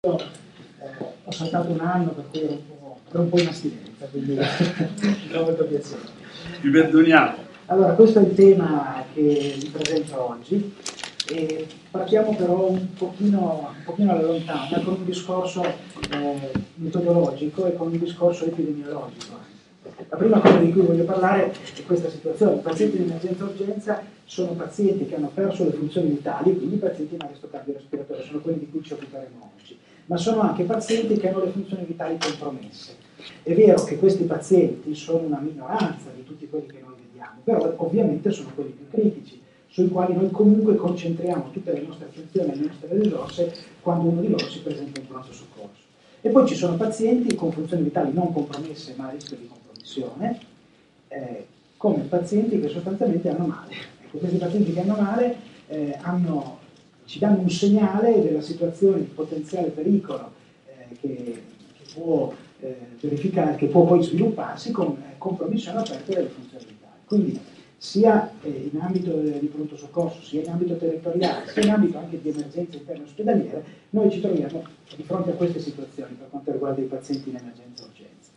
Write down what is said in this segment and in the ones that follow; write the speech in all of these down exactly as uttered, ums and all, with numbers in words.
Io, eh, ho saltato un anno per cui ero un po', ero un po' in astinenza, quindi mi fa molto piacere. Vi perdoniamo. Allora, questo è il tema che vi presento oggi e partiamo però un pochino, un pochino alla lontana con un discorso eh, metodologico e con un discorso epidemiologico. La prima cosa di cui voglio parlare è questa situazione. I pazienti di emergenza-urgenza sono pazienti che hanno perso le funzioni vitali, quindi pazienti in arresto cardiorespiratorio, sono quelli di cui ci occuperemo oggi, ma sono anche pazienti che hanno le funzioni vitali compromesse. È vero che questi pazienti sono una minoranza di tutti quelli che noi vediamo, però ovviamente sono quelli più critici, sui quali noi comunque concentriamo tutte le nostre attenzioni e le nostre risorse quando uno di loro si presenta in pronto soccorso. E poi ci sono pazienti con funzioni vitali non compromesse ma a rischio di compromissione, eh, come pazienti che sostanzialmente hanno male. Ecco, questi pazienti che hanno male eh, hanno, ci danno un segnale della situazione di potenziale pericolo eh, che, che può eh, verificare, che può poi svilupparsi con eh, compromissione aperta delle funzioni vitali. Quindi sia eh, in ambito di pronto soccorso, sia in ambito territoriale, sia in ambito anche di emergenza interna ospedaliera, noi ci troviamo di fronte a queste situazioni per quanto riguarda i pazienti in emergenza-urgenza.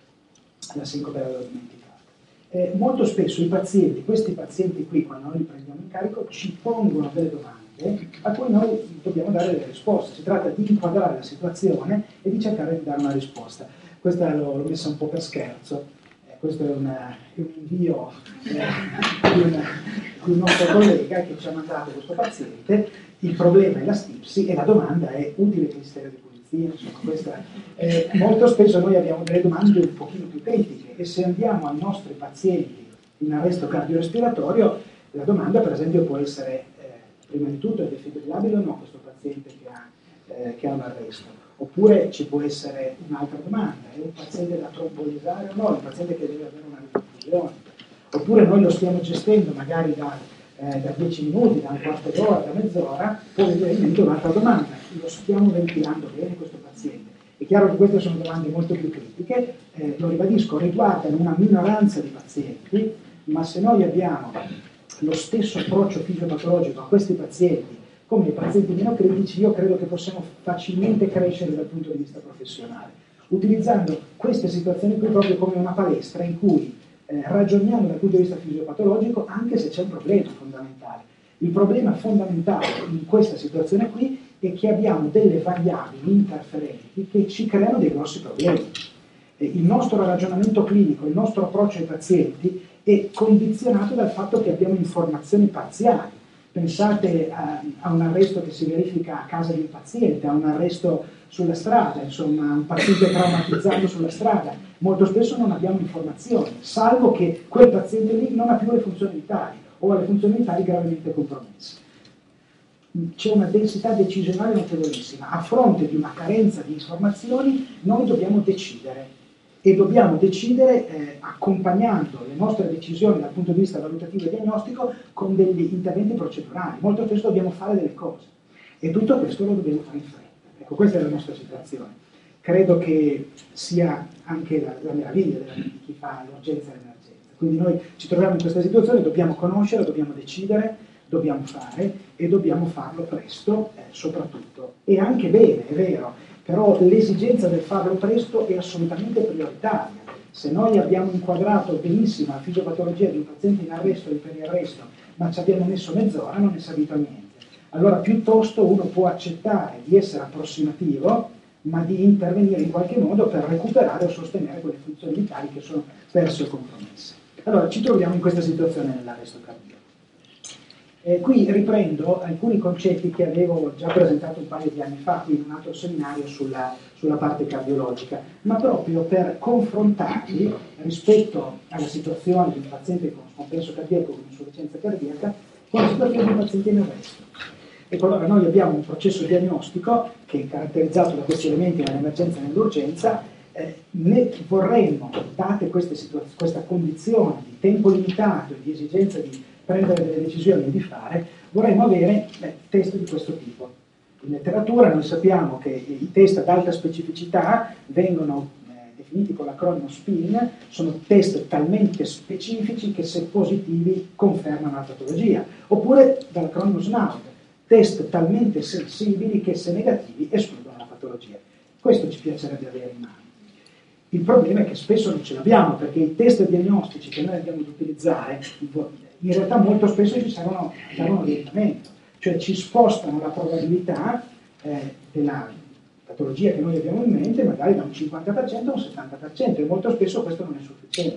La sincope l'avevo dimenticata. Eh, molto spesso i pazienti, questi pazienti qui, quando noi li prendiamo in carico, ci pongono delle domande a cui noi dobbiamo dare delle risposte. Si tratta di inquadrare la situazione e di cercare di dare una risposta. Questa l'ho, l'ho messa un po' per scherzo. Questo è, una, è un invio eh, di, una, di un nostro collega che ci ha mandato questo paziente. Il problema è la stipsi e la domanda è: utile ministero di pulizia? Insomma, questa, eh, molto spesso noi abbiamo delle domande un pochino più critiche e se andiamo ai nostri pazienti in arresto cardiorespiratorio, la domanda per esempio può essere eh, prima di tutto: è defibrillabile o no questo paziente che ha, eh, che ha un arresto? Oppure ci può essere un'altra domanda: è un paziente da trombolizzare o no? È un paziente che deve avere una riperfusione? Oppure noi lo stiamo gestendo magari da, eh, da dieci minuti, da un quarto d'ora, da mezz'ora, può venire in mente un'altra domanda: lo stiamo ventilando bene questo paziente? È chiaro che queste sono domande molto più critiche, eh, lo ribadisco, riguardano una minoranza di pazienti, ma se noi abbiamo lo stesso approccio fisiopatologico a questi pazienti come i pazienti meno critici, io credo che possiamo facilmente crescere dal punto di vista professionale, utilizzando queste situazioni qui proprio come una palestra in cui eh, ragioniamo dal punto di vista fisiopatologico anche se c'è un problema fondamentale. Il problema fondamentale in questa situazione qui è che abbiamo delle variabili interferenti che ci creano dei grossi problemi. Eh, il nostro ragionamento clinico, il nostro approccio ai pazienti è condizionato dal fatto che abbiamo informazioni parziali. Pensate a, a un arresto che si verifica a casa di un paziente, a un arresto sulla strada, insomma, un paziente traumatizzato sulla strada. Molto spesso non abbiamo informazioni, salvo che quel paziente lì non ha più le funzioni vitali o ha le funzioni vitali gravemente compromesse. C'è una densità decisionale notevolissima. A fronte di una carenza di informazioni, noi dobbiamo decidere. E dobbiamo decidere eh, accompagnando le nostre decisioni dal punto di vista valutativo e diagnostico con degli interventi procedurali. Molto spesso dobbiamo fare delle cose e tutto questo lo dobbiamo fare in fretta. Ecco, questa è la nostra situazione. Credo che sia anche la, la meraviglia della, di chi fa l'urgenza e l'emergenza. Quindi noi ci troviamo in questa situazione, dobbiamo conoscere, dobbiamo decidere, dobbiamo fare e dobbiamo farlo presto, eh, soprattutto. E anche bene, è vero. Però l'esigenza del farlo presto è assolutamente prioritaria. Se noi abbiamo inquadrato benissimo la fisiopatologia di un paziente in arresto e in periarresto, ma ci abbiamo messo mezz'ora, non è servito a niente. Allora piuttosto uno può accettare di essere approssimativo, ma di intervenire in qualche modo per recuperare o sostenere quelle funzioni vitali che sono perse o compromesse. Allora ci troviamo in questa situazione nell'arresto cardiaco. Eh, qui riprendo alcuni concetti che avevo già presentato un paio di anni fa in un altro seminario sulla, sulla parte cardiologica, ma proprio per confrontarli rispetto alla situazione di un paziente con scompenso cardiaco, con insufficienza cardiaca, con la situazione di un paziente in arresto. Ecco, allora noi abbiamo un processo diagnostico che è caratterizzato da questi elementi nell'emergenza e nell'urgenza. Eh, ne vorremmo, date queste situaz- questa condizione di tempo limitato e di esigenza di prendere delle decisioni e di fare, vorremmo avere eh, test di questo tipo. In letteratura noi sappiamo che i test ad alta specificità vengono eh, definiti con l'acronimo SPIN, sono test talmente specifici che se positivi confermano la patologia, oppure dall'acronimo SNAUT, test talmente sensibili che se negativi escludono la patologia. patologia. Questo ci piacerebbe avere in mano. Il problema è che spesso non ce l'abbiamo, perché i test diagnostici che noi andiamo ad utilizzare in realtà molto spesso ci servono a dare un orientamento, cioè ci spostano la probabilità eh, della patologia che noi abbiamo in mente magari da un cinquanta per cento a un settanta per cento, e molto spesso questo non è sufficiente.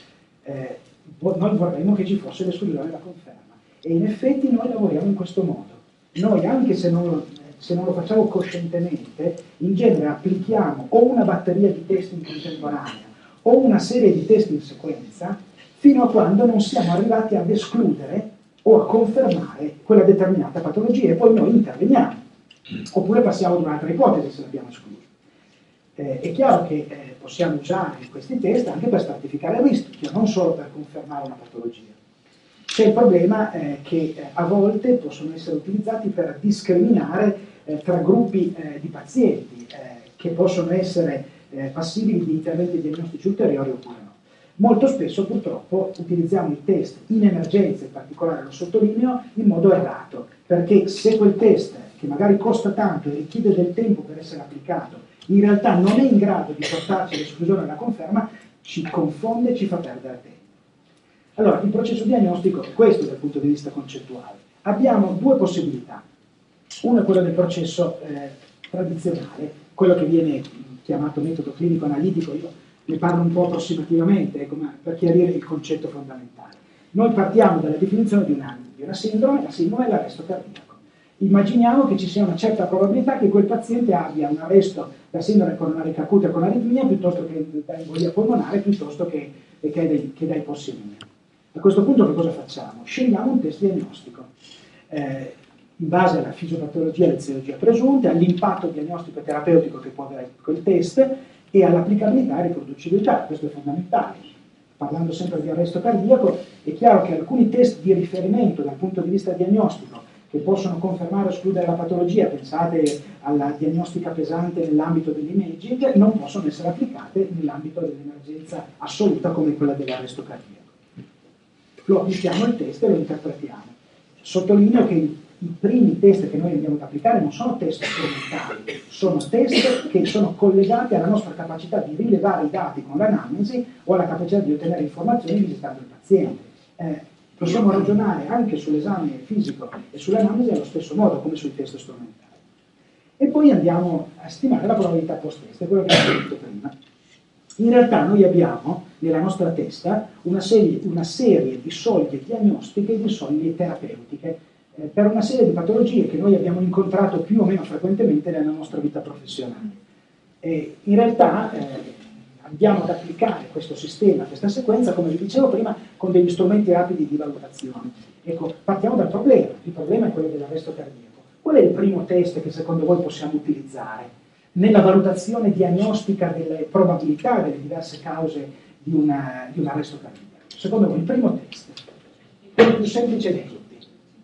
Eh, noi vorremmo che ci fosse l'esclusione e la conferma, e in effetti noi lavoriamo in questo modo. Noi, anche se non lo, se non lo facciamo coscientemente, in genere applichiamo o una batteria di test in contemporanea o una serie di test in sequenza fino a quando non siamo arrivati ad escludere o a confermare quella determinata patologia, e poi noi interveniamo, oppure passiamo ad un'altra ipotesi se l'abbiamo escluso. Eh, è chiaro che eh, possiamo usare questi test anche per stratificare il rischio, non solo per confermare una patologia. C'è il problema eh, che eh, a volte possono essere utilizzati per discriminare eh, tra gruppi eh, di pazienti eh, che possono essere eh, passibili di interventi diagnostici ulteriori oppure no. Molto spesso purtroppo utilizziamo i test in emergenza, in particolare lo sottolineo, in modo errato, perché se quel test, che magari costa tanto e richiede del tempo per essere applicato, in realtà non è in grado di portarci all'esclusione e alla conferma, ci confonde e ci fa perdere tempo. Allora, il processo diagnostico è questo dal punto di vista concettuale. Abbiamo due possibilità. Una è quella del processo eh, tradizionale, quello che viene chiamato metodo clinico analitico. Io ne parlo un po' approssimativamente, ecco, ma per chiarire il concetto fondamentale. Noi partiamo dalla definizione di una, di una sindrome, la sindrome è l'arresto cardiaco. Immaginiamo che ci sia una certa probabilità che quel paziente abbia un arresto da sindrome coronarica acuta con aritmia piuttosto che da embolia polmonare, piuttosto che, che, dai, che da ipossemia. A questo punto che cosa facciamo? Scegliamo un test diagnostico. Eh, in base alla fisiopatologia e all'eziologia presunte, all'impatto diagnostico e terapeutico che può avere quel test e all'applicabilità e riproducibilità. Questo è fondamentale. Parlando sempre di arresto cardiaco, è chiaro che alcuni test di riferimento dal punto di vista diagnostico che possono confermare o escludere la patologia, pensate alla diagnostica pesante nell'ambito dell'imaging, non possono essere applicate nell'ambito dell'emergenza assoluta come quella dell'arresto cardiaco. Lo applichiamo il test e lo interpretiamo. Sottolineo che i, i primi test che noi andiamo ad applicare non sono test strumentali, sono test che sono collegati alla nostra capacità di rilevare i dati con l'anamnesi o alla capacità di ottenere informazioni visitando il paziente. Eh, possiamo ragionare anche sull'esame fisico e sull'anamnesi allo stesso modo come sui test strumentali. E poi andiamo a stimare la probabilità post-test, è quello che abbiamo detto prima. In realtà noi abbiamo nella nostra testa una serie, una serie di soglie diagnostiche e di soglie terapeutiche eh, per una serie di patologie che noi abbiamo incontrato più o meno frequentemente nella nostra vita professionale. E in realtà eh, andiamo ad applicare questo sistema, questa sequenza, come vi dicevo prima, con degli strumenti rapidi di valutazione. Ecco, partiamo dal problema. Il problema è quello dell'arresto cardiaco. Qual è il primo test che secondo voi possiamo utilizzare nella valutazione diagnostica delle probabilità delle diverse cause di, una, di un arresto cardiaco? Secondo voi il primo test, quello più semplice di tutti?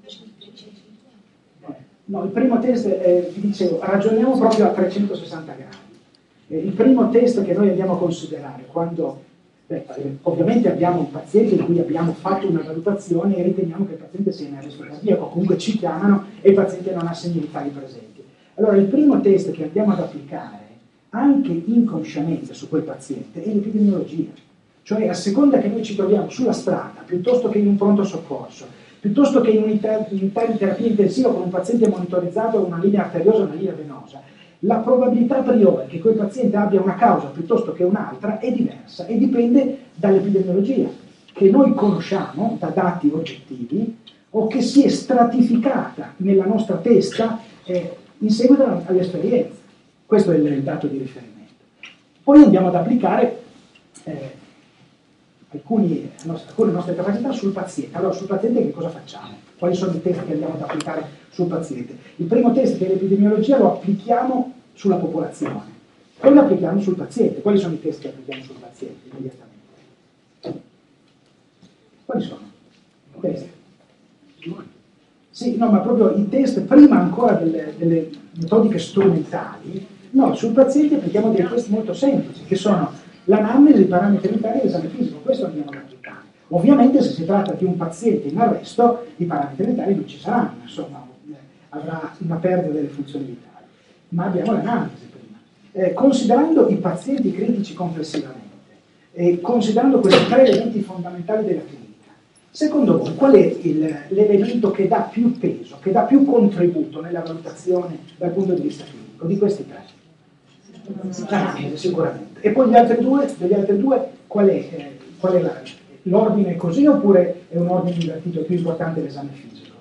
No, il primo test, eh, vi dicevo, ragioniamo proprio a trecentosessanta gradi. Eh, il primo test che noi andiamo a considerare quando, beh, ovviamente abbiamo un paziente di cui abbiamo fatto una valutazione e riteniamo che il paziente sia in arresto cardiaco, comunque ci chiamano e il paziente non ha segni vitali presenti. Allora, il primo test che andiamo ad applicare, anche inconsciamente su quel paziente, è l'epidemiologia. Cioè, a seconda che noi ci troviamo sulla strada, piuttosto che in un pronto soccorso, piuttosto che in un'unità di terapia intensiva con un paziente monitorizzato o una linea arteriosa o una linea venosa, la probabilità a priori che quel paziente abbia una causa piuttosto che un'altra è diversa e dipende dall'epidemiologia, che noi conosciamo da dati oggettivi o che si è stratificata nella nostra testa eh, in seguito all'esperienza. Questo è il dato di riferimento. Poi andiamo ad applicare eh, alcuni, alcune nostre capacità sul paziente. Allora, sul paziente che cosa facciamo? Quali sono i test che andiamo ad applicare sul paziente? Il primo test dell'epidemiologia lo applichiamo sulla popolazione, poi lo applichiamo sul paziente. Quali sono i test che applichiamo sul paziente immediatamente? Quali sono? Questi. Sì, no, ma proprio i test, prima ancora delle, delle metodiche strumentali, no, sul paziente applichiamo dei test molto semplici, che sono l'anamnesi, i parametri vitali e l'esame fisico. Questo andiamo ad applicare. Ovviamente se si tratta di un paziente in arresto, i parametri vitali non ci saranno, insomma, avrà una perdita delle funzioni vitali. ma abbiamo l'analisi prima. Eh, considerando i pazienti critici complessivamente, e considerando questi tre elementi fondamentali della clinica, secondo voi qual è l'elemento che dà più peso, che dà più contributo nella valutazione dal punto di vista clinico di questi tre? L'analisi, sicuramente. E poi gli altri due, degli altri due qual è, eh, qual è la, l'ordine così oppure è un ordine invertito, è più importante l'esame fisico?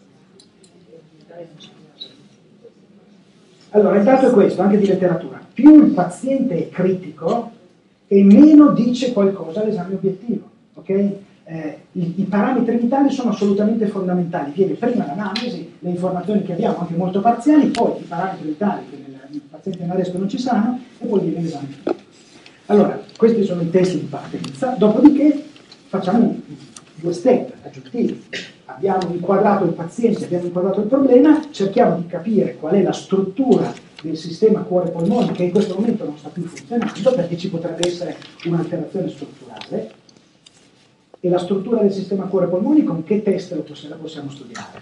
Allora, il dato è questo, anche di letteratura. Più il paziente è critico e meno dice qualcosa all'esame obiettivo. Okay? Eh, i, I parametri vitali sono assolutamente fondamentali. Viene prima l'analisi, le informazioni che abbiamo, anche molto parziali, poi i parametri vitali che nel, nel paziente in arresto non ci saranno, e poi viene l'esame fisico. Allora, questi sono i test di partenza, dopodiché facciamo due step aggiuntivi. Abbiamo inquadrato il paziente, abbiamo inquadrato il problema, cerchiamo di capire qual è la struttura del sistema cuore-polmone che in questo momento non sta più funzionando, perché ci potrebbe essere un'alterazione strutturale, e la struttura del sistema cuore-polmoni con che test la possiamo studiare.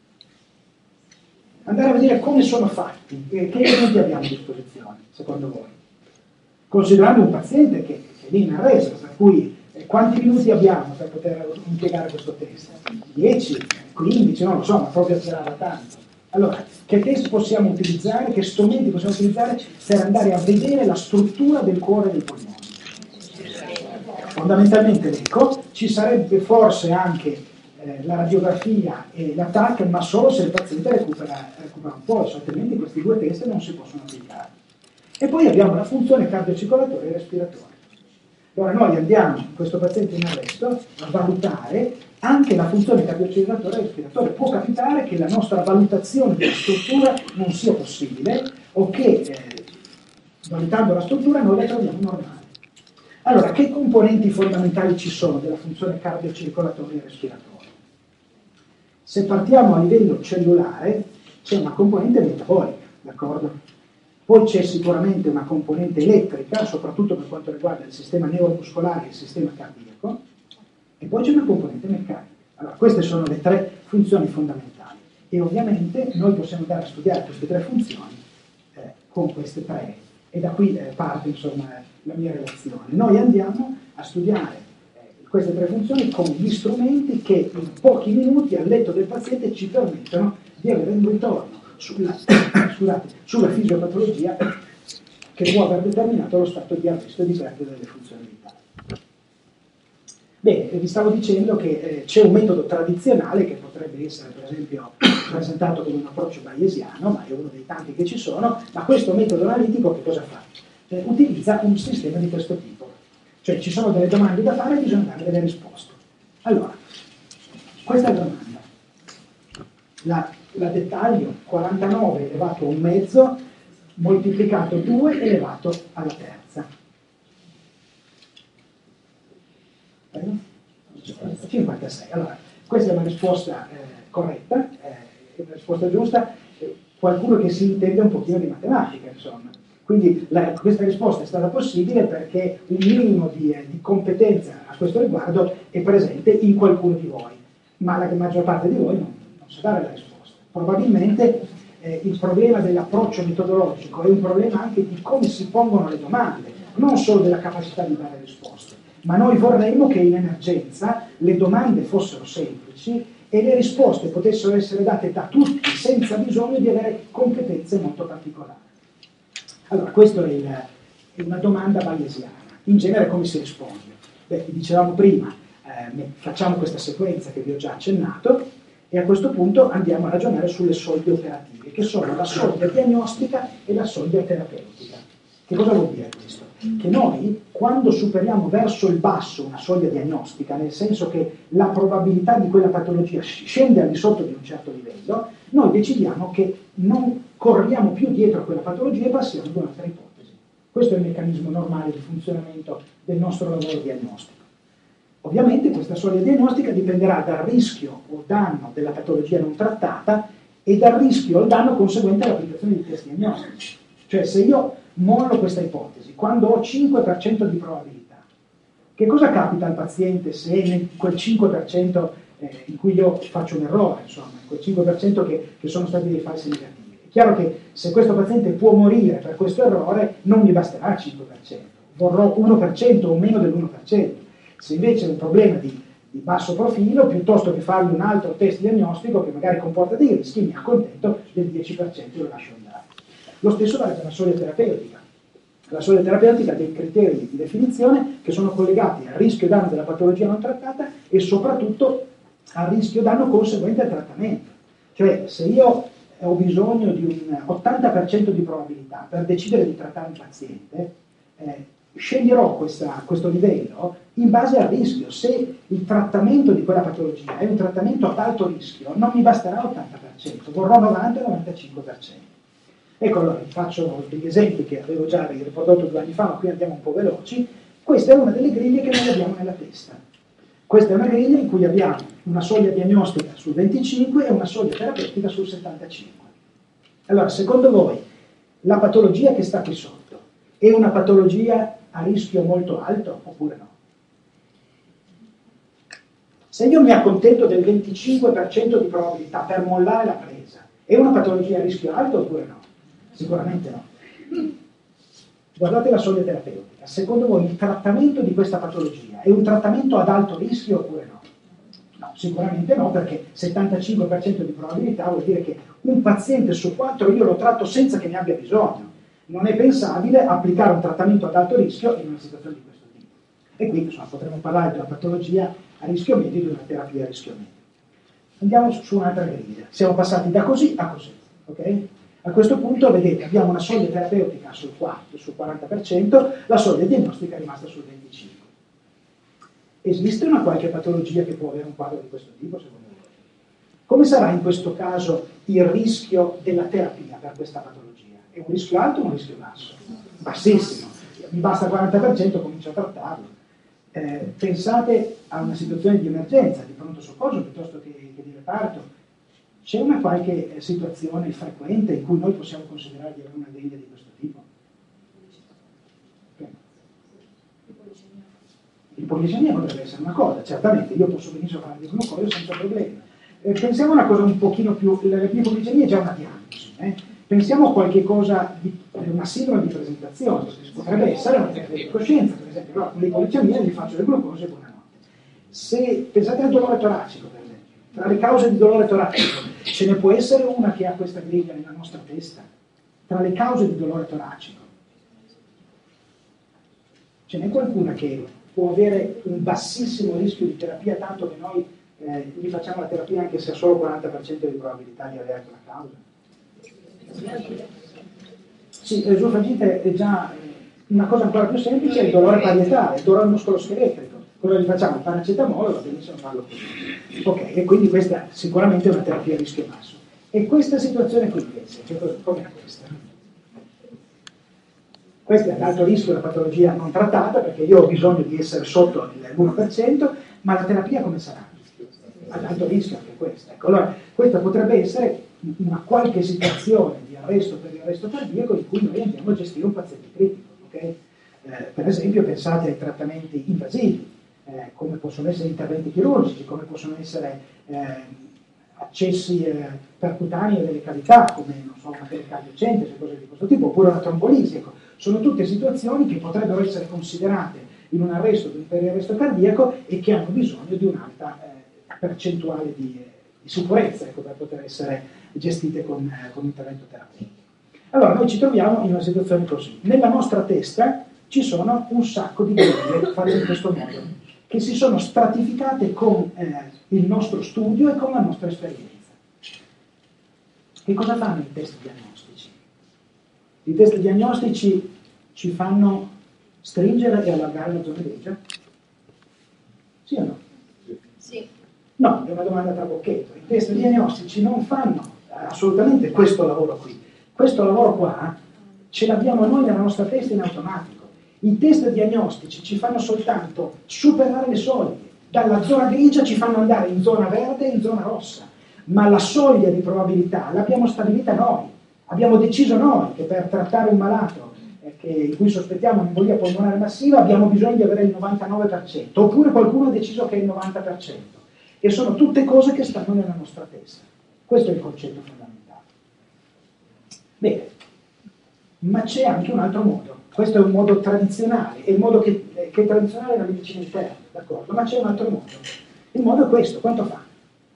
Andare a vedere come sono fatti, che elementi abbiamo a disposizione, secondo voi. Considerando un paziente che, che è lì in arresto, per cui eh, quanti minuti abbiamo per poter impiegare questo test? dieci, quindici, non lo so, ma proprio tirava tanto. Allora, che test possiamo utilizzare, che strumenti possiamo utilizzare per andare a vedere la struttura del cuore e dei polmoni? Fondamentalmente l'eco, ci sarebbe forse anche eh, la radiografia e la T A C, ma solo se il paziente recupera, recupera un polso, altrimenti questi due test non si possono applicare. E poi abbiamo la funzione cardiocircolatoria e respiratoria. Allora noi andiamo, in questo paziente in arresto, a valutare anche la funzione cardiocircolatoria e respiratoria. Può capitare che la nostra valutazione della struttura non sia possibile o che, eh, valutando la struttura, noi la troviamo normale. Allora, che componenti fondamentali ci sono della funzione cardiocircolatoria e respiratoria? Se partiamo a livello cellulare, c'è una componente metabolica, d'accordo? Poi c'è sicuramente una componente elettrica, soprattutto per quanto riguarda il sistema neuromuscolare e il sistema cardiaco, e poi c'è una componente meccanica. Allora, queste sono le tre funzioni fondamentali, e ovviamente noi possiamo andare a studiare queste tre funzioni eh, con queste tre, e da qui eh, parte insomma la mia relazione. Noi andiamo a studiare eh, queste tre funzioni con gli strumenti che in pochi minuti al letto del paziente ci permettono di avere un ritorno sulla, scusate, sulla fisiopatologia che può aver determinato lo stato di arresto e di perdita delle funzioni vitali. Bene, vi stavo dicendo che eh, c'è un metodo tradizionale che potrebbe essere per esempio presentato come un approccio bayesiano, ma è uno dei tanti che ci sono, ma questo metodo analitico che cosa fa? Eh, utilizza un sistema di questo tipo, cioè ci sono delle domande da fare e bisogna dare delle risposte. Allora, questa è la domanda. La, la dettaglio quarantanove elevato a un mezzo moltiplicato due elevato alla terza. cinquantasei. Allora, questa è una risposta eh, corretta, eh, è una risposta giusta, eh, qualcuno che si intende un pochino di matematica, insomma. Quindi la, questa risposta è stata possibile perché un minimo di, eh, di competenza a questo riguardo è presente in qualcuno di voi, ma la maggior parte di voi non, non sa dare la risposta. Probabilmente eh, il problema dell'approccio metodologico è un problema anche di come si pongono le domande, non solo della capacità di dare risposte. Ma noi vorremmo che in emergenza le domande fossero semplici e le risposte potessero essere date da tutti senza bisogno di avere competenze molto particolari. Allora, questa è, il, è una domanda bayesiana. In genere come si risponde? Beh, dicevamo prima, eh, facciamo questa sequenza che vi ho già accennato e a questo punto andiamo a ragionare sulle soglie operative, che sono la soglia diagnostica e la soglia terapeutica. Che cosa vuol dire questo? Che noi, quando superiamo verso il basso una soglia diagnostica, nel senso che la probabilità di quella patologia scende al di sotto di un certo livello, noi decidiamo che non corriamo più dietro a quella patologia e passiamo ad un'altra ipotesi. Questo è il meccanismo normale di funzionamento del nostro lavoro diagnostico. Ovviamente questa soglia diagnostica dipenderà dal rischio o danno della patologia non trattata e dal rischio o danno conseguente all'applicazione di test diagnostici. Cioè, se io mollo questa ipotesi, quando ho cinque per cento di probabilità, che cosa capita al paziente se in quel cinque per cento eh, in cui io faccio un errore, insomma, in quel cinque per cento che, che sono stati dei falsi negativi? chiaro che se questo paziente può morire per questo errore, non mi basterà il cinque per cento, vorrò uno per cento o meno dell'uno per cento. Se invece è un problema di, di basso profilo, piuttosto che fargli un altro test diagnostico che magari comporta dei rischi, mi accontento del dieci per cento e lo lascio andare. Lo stesso vale per la soglia terapeutica. La soglia terapeutica ha dei criteri di definizione che sono collegati al rischio danno della patologia non trattata e soprattutto al rischio danno conseguente al trattamento. Cioè, se io ho bisogno di un ottanta per cento di probabilità per decidere di trattare un paziente, eh, sceglierò questa, questo livello in base al rischio. Se il trattamento di quella patologia è un trattamento ad alto rischio, non mi basterà ottanta per cento, vorrò novanta novantacinque per cento. Ecco, allora vi faccio degli esempi che avevo già riprodotto due anni fa, ma qui andiamo un po' veloci. Questa è una delle griglie che noi abbiamo nella testa. Questa è una griglia in cui abbiamo una soglia diagnostica sul venticinque e una soglia terapeutica sul settantacinque. Allora, secondo voi, la patologia che sta qui sotto è una patologia a rischio molto alto oppure no? Se io mi accontento del venticinque per cento di probabilità per mollare la presa, è una patologia a rischio alto oppure no? Sicuramente no. Guardate la soglia terapeutica. Secondo voi il trattamento di questa patologia è un trattamento ad alto rischio oppure no? No, sicuramente no, perché settantacinque per cento di probabilità vuol dire che un paziente su quattro io lo tratto senza che ne abbia bisogno. Non è pensabile applicare un trattamento ad alto rischio in una situazione di questo tipo. E quindi insomma, potremmo parlare di una patologia a rischio medio e di una terapia a rischio medio. Andiamo su un'altra griglia. Siamo passati da così a così. Okay? A questo punto, vedete, abbiamo una soglia terapeutica sul quarto, sul quaranta per cento, la soglia diagnostica è rimasta sul venticinque per cento. Esiste una qualche patologia che può avere un quadro di questo tipo, secondo voi? Come sarà in questo caso il rischio della terapia per questa patologia? È un rischio alto o un rischio basso? Bassissimo. Mi basta il quaranta per cento, comincio a trattarlo. Eh, pensate a una situazione di emergenza, di pronto soccorso piuttosto che, che di reparto. C'è una qualche situazione frequente in cui noi possiamo considerare di avere una griglia di questo tipo? L'ipoglisemia potrebbe essere una cosa, certamente, io posso benissimo fare di glucosio senza problemi. Eh, pensiamo a una cosa un pochino più, l'ipoglisemia è già una diagnosi, eh? Pensiamo a qualche cosa, di, una sindrome di presentazione, potrebbe essere una perdita di coscienza, per esempio, no, con l'ipoglisemia gli faccio del glucosio e buonanotte. Se pensate al dolore toracico, per esempio, tra le cause di dolore toracico, ce ne può essere una che ha questa griglia nella nostra testa, tra le cause di dolore toracico. Ce n'è qualcuna che può avere un bassissimo rischio di terapia, tanto che noi eh, gli facciamo la terapia anche se ha solo il quaranta per cento di probabilità di avere quella causa? Sì, l'esofagite è già una cosa ancora più semplice, è il dolore parietale, il dolore muscoloscheletrico. Cosa gli facciamo? Il paracetamolo, va benissimo farlo così. Ok, e quindi questa sicuramente è una terapia a rischio basso. E questa situazione qui invece, che cosa, com'è questa? Questa è ad alto rischio, una patologia non trattata, perché io ho bisogno di essere sotto l'uno per cento, ma la terapia come sarà? Ad alto rischio anche questa. Ecco, allora, questa potrebbe essere una qualche situazione di arresto per l'arresto cardiaco in cui noi andiamo a gestire un paziente critico. Okay? Eh, per esempio, pensate ai trattamenti invasivi. Eh, come possono essere interventi chirurgici, come possono essere eh, accessi eh, percutanei delle cavità, come non so, una pericardiocentesi, cose di questo tipo, oppure una trombolisi. Ecco, sono tutte situazioni che potrebbero essere considerate in un arresto, per il arresto cardiaco e che hanno bisogno di un'alta eh, percentuale di, eh, di sicurezza, ecco, per poter essere gestite con, eh, con intervento terapeutico. Allora, noi ci troviamo in una situazione così. Nella nostra testa ci sono un sacco di griglie fatte in questo modo, che si sono stratificate con eh, il nostro studio e con la nostra esperienza. Che cosa fanno i test diagnostici? I test diagnostici ci fanno stringere e allargare la zona grigia? Sì o no? Sì. No, è una domanda tra bocchetto. I test diagnostici non fanno assolutamente questo lavoro qui. Questo lavoro qua ce l'abbiamo noi nella nostra testa in automatico. I test diagnostici ci fanno soltanto superare le soglie. Dalla zona grigia ci fanno andare in zona verde e in zona rossa. Ma la soglia di probabilità l'abbiamo stabilita noi. Abbiamo deciso noi che per trattare un malato eh, che, in cui sospettiamo un'embolia polmonare massiva abbiamo bisogno di avere il novantanove per cento. Oppure qualcuno ha deciso che è il novanta per cento. E sono tutte cose che stanno nella nostra testa. Questo è il concetto fondamentale. Bene, ma c'è anche un altro modo. Questo è un modo tradizionale, è il modo che, che è tradizionale nella medicina interna, d'accordo? Ma c'è un altro modo. Il modo è questo, quanto fa?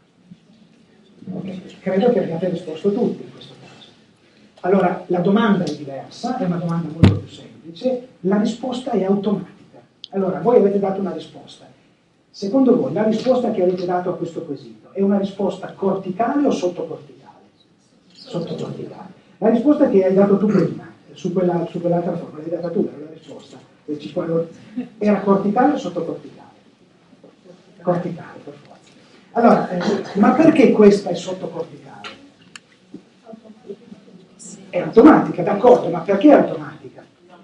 Okay. Credo che abbiate risposto tutti in questo caso. Allora, la domanda è diversa, è una domanda molto più semplice, la risposta è automatica. Allora, voi avete dato una risposta. Secondo voi, la risposta che avete dato a questo quesito è una risposta corticale o sottocorticale? Sottocorticale. La risposta che hai dato tu prima, su, quella, su quell'altra forma, l'hai data tu, la risposta, era corticale o sottocorticale? Corticale, per forza. Allora, eh, ma perché questa è sottocorticale? È automatica, d'accordo, ma perché è automatica?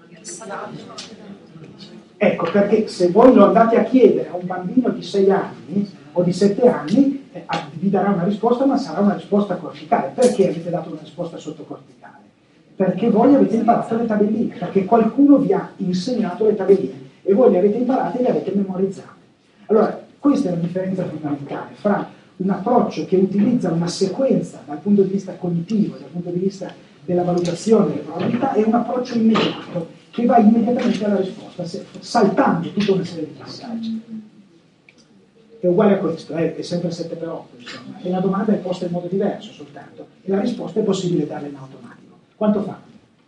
Ecco, perché se voi lo andate a chiedere a un bambino di sei anni o di sette anni, eh, vi darà una risposta, ma sarà una risposta corticale. Perché avete dato una risposta sottocorticale? Perché voi avete imparato le tabelline, perché qualcuno vi ha insegnato le tabelline e voi le avete imparate e le avete memorizzate. Allora, questa è la differenza fondamentale fra un approccio che utilizza una sequenza dal punto di vista cognitivo, dal punto di vista della valutazione delle probabilità, e un approccio immediato che va immediatamente alla risposta, saltando tutta una serie di passaggi. È uguale a questo, eh? È sempre sette per otto, insomma, e la domanda è posta in modo diverso soltanto, e la risposta è possibile darla in automatico. Quanto fa?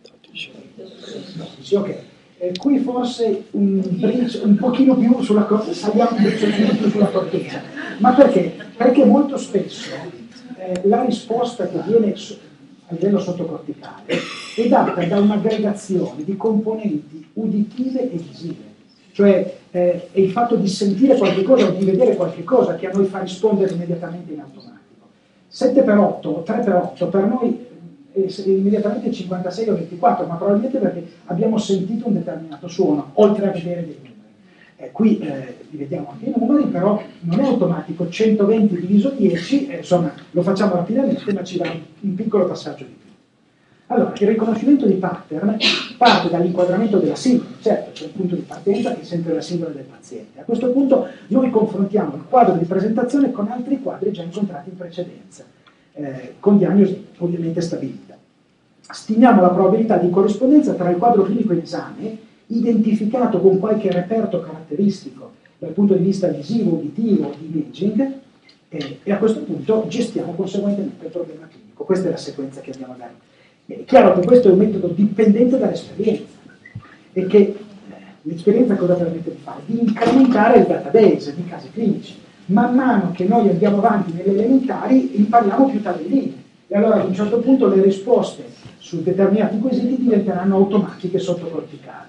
dodici, ok. Eh, qui forse un, bridge, un pochino più sulla corteccia, saliamo un pochino più sulla corteccia. Ma perché? Perché molto spesso eh, la risposta che viene a livello sottocorticale è data da un'aggregazione di componenti uditive e visive. Cioè eh, è il fatto di sentire qualche cosa o di vedere qualche cosa che a noi fa rispondere immediatamente in automatico. sette per otto o tre per otto per noi immediatamente cinquantasei o ventiquattro, ma probabilmente perché abbiamo sentito un determinato suono, oltre a vedere dei numeri. Eh, qui eh, li vediamo anche i numeri, però non è automatico, centoventi diviso dieci, eh, insomma, lo facciamo rapidamente, ma ci dà un, un piccolo passaggio di più. Allora, il riconoscimento di pattern parte dall'inquadramento della sindrome, certo, c'è un punto di partenza che è sempre la sindrome del paziente. A questo punto noi confrontiamo il quadro di presentazione con altri quadri già incontrati in precedenza, eh, con diagnosi ovviamente stabilita. Stimiamo la probabilità di corrispondenza tra il quadro clinico in esame, identificato con qualche reperto caratteristico dal punto di vista visivo, uditivo, di imaging, eh, e a questo punto gestiamo conseguentemente il problema clinico. Questa è la sequenza che abbiamo dato. È chiaro che questo è un metodo dipendente dall'esperienza e che eh, l'esperienza cosa permette di fare? Di incrementare il database di casi clinici. Man mano che noi andiamo avanti nelle elementari impariamo più tabelline e allora ad un certo punto le risposte su determinati quesiti diventeranno automatiche sottocorticali.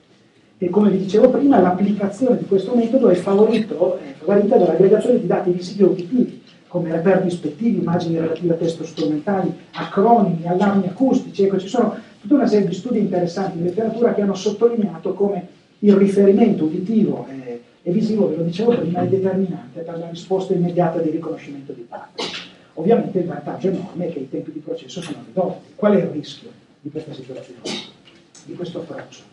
E come vi dicevo prima, l'applicazione di questo metodo è favorito, è favorita dall'aggregazione di dati visivi e uditivi, come reperti ispettivi, immagini relative a testo strumentali, acronimi, allarmi acustici. Ecco, ci sono tutta una serie di studi interessanti in letteratura che hanno sottolineato come il riferimento uditivo e, e visivo, ve lo dicevo prima, è determinante per la risposta immediata di riconoscimento di pattern. Ovviamente il vantaggio enorme è che i tempi di processo sono ridotti. Qual è il rischio di questa situazione, di questo approccio?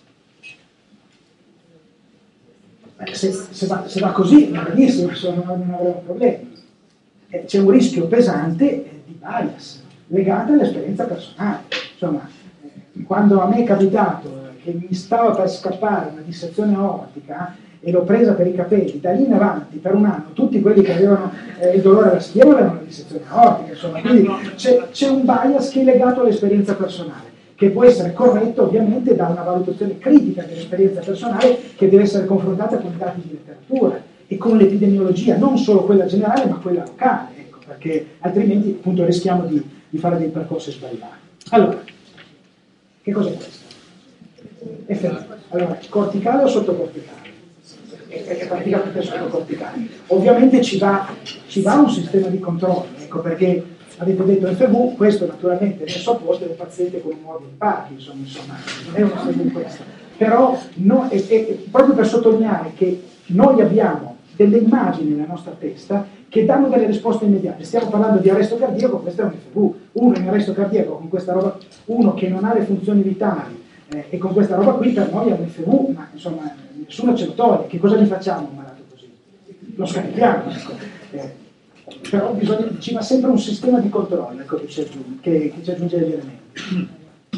Eh, se, se, va, se va così, va benissimo, non avremo problemi. Eh, c'è un rischio pesante eh, di bias legato all'esperienza personale. Insomma, eh, quando a me è capitato eh, che mi stava per scappare una dissezione aortica e l'ho presa per i capelli, da lì in avanti per un anno tutti quelli che avevano eh, il dolore alla schiena avevano una dissezione aortica, insomma, quindi c'è, c'è un bias che è legato all'esperienza personale, che può essere corretto ovviamente da una valutazione critica dell'esperienza personale che deve essere confrontata con i dati di letteratura e con l'epidemiologia, non solo quella generale ma quella locale, ecco, perché altrimenti appunto rischiamo di, di fare dei percorsi sbagliati. Allora, che cos'è questo? Effetto. Allora, corticale o sottocorticale? È praticamente sottocorticale. Ovviamente ci va, ci va un sistema di controllo, ecco, perché avete detto F V, questo naturalmente messo a posto del paziente con un morbo di Parkinson, insomma, non è una F V questa. Però no, è, è, è proprio per sottolineare che noi abbiamo delle immagini nella nostra testa che danno delle risposte immediate. Stiamo parlando di arresto cardiaco, questo è un F V. Uno in arresto cardiaco con questa roba, uno che non ha le funzioni vitali eh, e con questa roba qui per noi è un F V, ma insomma nessuno ce lo toglie. Che cosa gli facciamo a un malato così? Lo scarichiamo. Ecco. Eh, però bisogna, ci va sempre un sistema di controllo, ecco, che, ci aggiunge, che, che ci aggiunge degli elementi.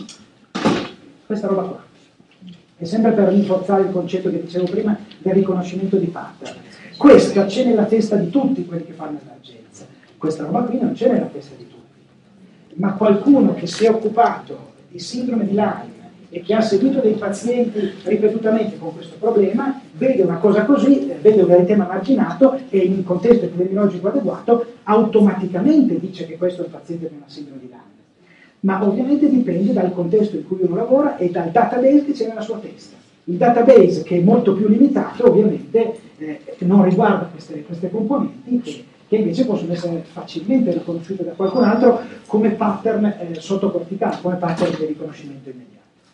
Questa roba qua è sempre per rinforzare il concetto che dicevo prima del riconoscimento di pattern. Questa c'è nella testa di tutti quelli che fanno emergenza, questa roba qui non c'è nella testa di tutti, ma qualcuno che si è occupato di sindrome di Lyme e che ha seguito dei pazienti ripetutamente con questo problema, vede una cosa così, vede un eritema marginato e in un contesto epidemiologico adeguato automaticamente dice che questo è un paziente con una sindrome di Lyme. Ma ovviamente dipende dal contesto in cui uno lavora e dal database che c'è nella sua testa. Il database, che è molto più limitato, ovviamente eh, non riguarda queste, queste componenti che, che invece possono essere facilmente riconosciute da qualcun altro come pattern eh, sottocorticali, come pattern di riconoscimento immediato.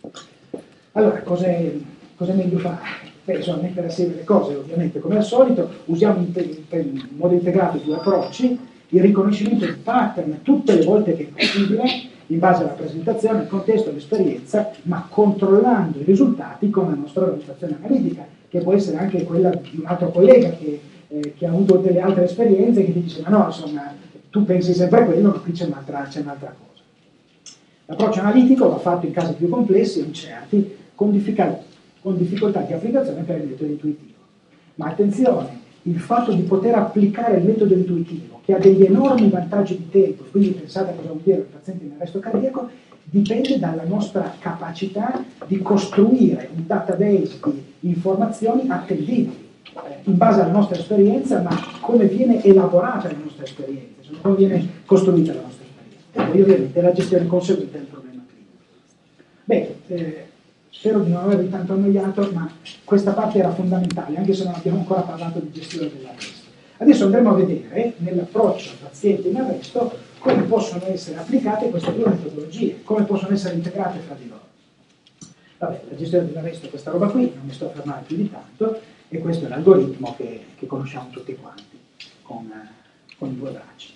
Allora, cos'è, cos'è meglio fare? Beh, bisogna mettere assieme le cose, ovviamente, come al solito, usiamo in, te, in modo integrato due approcci, il riconoscimento di pattern tutte le volte che è possibile, in base alla presentazione, al contesto, all'esperienza, ma controllando i risultati con la nostra valutazione analitica, che può essere anche quella di un altro collega che, eh, che ha avuto delle altre esperienze e che ti dice ma no, insomma, tu pensi sempre a quello, ma qui c'è un'altra, c'è un'altra cosa. L'approccio analitico va fatto in casi più complessi e incerti, con difficoltà, con difficoltà di applicazione per il metodo intuitivo. Ma attenzione, il fatto di poter applicare il metodo intuitivo, che ha degli enormi vantaggi di tempo, quindi pensate a cosa vuol dire il paziente in arresto cardiaco, dipende dalla nostra capacità di costruire un database di informazioni attendibili, eh, in base alla nostra esperienza, ma come viene elaborata la nostra esperienza, cioè come viene costruita la nostra esperienza. E poi ovviamente la gestione conseguente del problema clinico. Bene, eh, spero di non avervi tanto annoiato, ma questa parte era fondamentale, anche se non abbiamo ancora parlato di gestione dell'arresto. Adesso andremo a vedere, nell'approccio al paziente in arresto, come possono essere applicate queste due metodologie, come possono essere integrate fra di loro. Vabbè, la gestione dell'arresto è questa roba qui, non mi sto a fermare più di tanto, e questo è l'algoritmo che, che conosciamo tutti quanti, con, con i due bracci.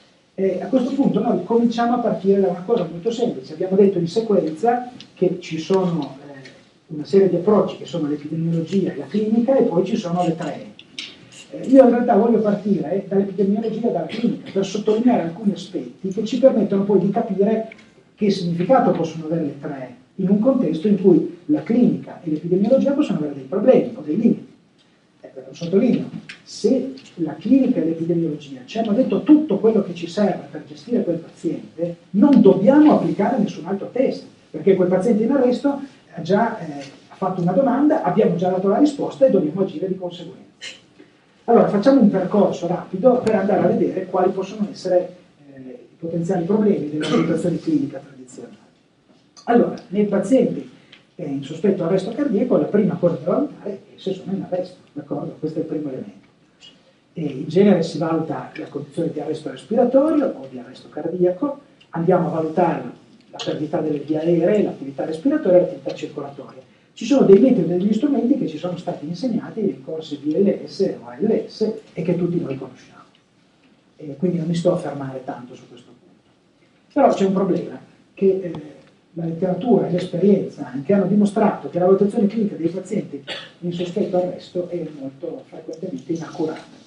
E a questo punto noi cominciamo a partire da una cosa molto semplice. Abbiamo detto in sequenza che ci sono eh, una serie di approcci che sono l'epidemiologia e la clinica, e poi ci sono le tre. Eh, io in realtà voglio partire dall'epidemiologia e dalla clinica per sottolineare alcuni aspetti che ci permettono poi di capire che significato possono avere le tre in un contesto in cui la clinica e l'epidemiologia possono avere dei problemi o dei limiti. Eh, lo sottolineo, se la clinica e l'epidemiologia ci hanno detto tutto quello che ci serve per gestire quel paziente, non dobbiamo applicare nessun altro test, perché quel paziente in arresto ha già eh, fatto una domanda, abbiamo già dato la risposta e dobbiamo agire di conseguenza. Allora, facciamo un percorso rapido per andare a vedere quali possono essere eh, i potenziali problemi della valutazione clinica tradizionale. Allora, nei pazienti eh, in sospetto arresto cardiaco, la prima cosa da valutare è se sono in arresto, d'accordo? Questo è il primo elemento. E in genere si valuta la condizione di arresto respiratorio o di arresto cardiaco, andiamo a valutare la perdita delle vie aeree, l'attività respiratoria e l'attività circolatoria. Ci sono dei metodi e degli strumenti che ci sono stati insegnati nei corsi B L S o A L S e che tutti noi conosciamo. E quindi non mi sto a fermare tanto su questo punto. Però c'è un problema, che eh, la letteratura e l'esperienza anche hanno dimostrato che la valutazione clinica dei pazienti in sospetto arresto è molto frequentemente inaccurata.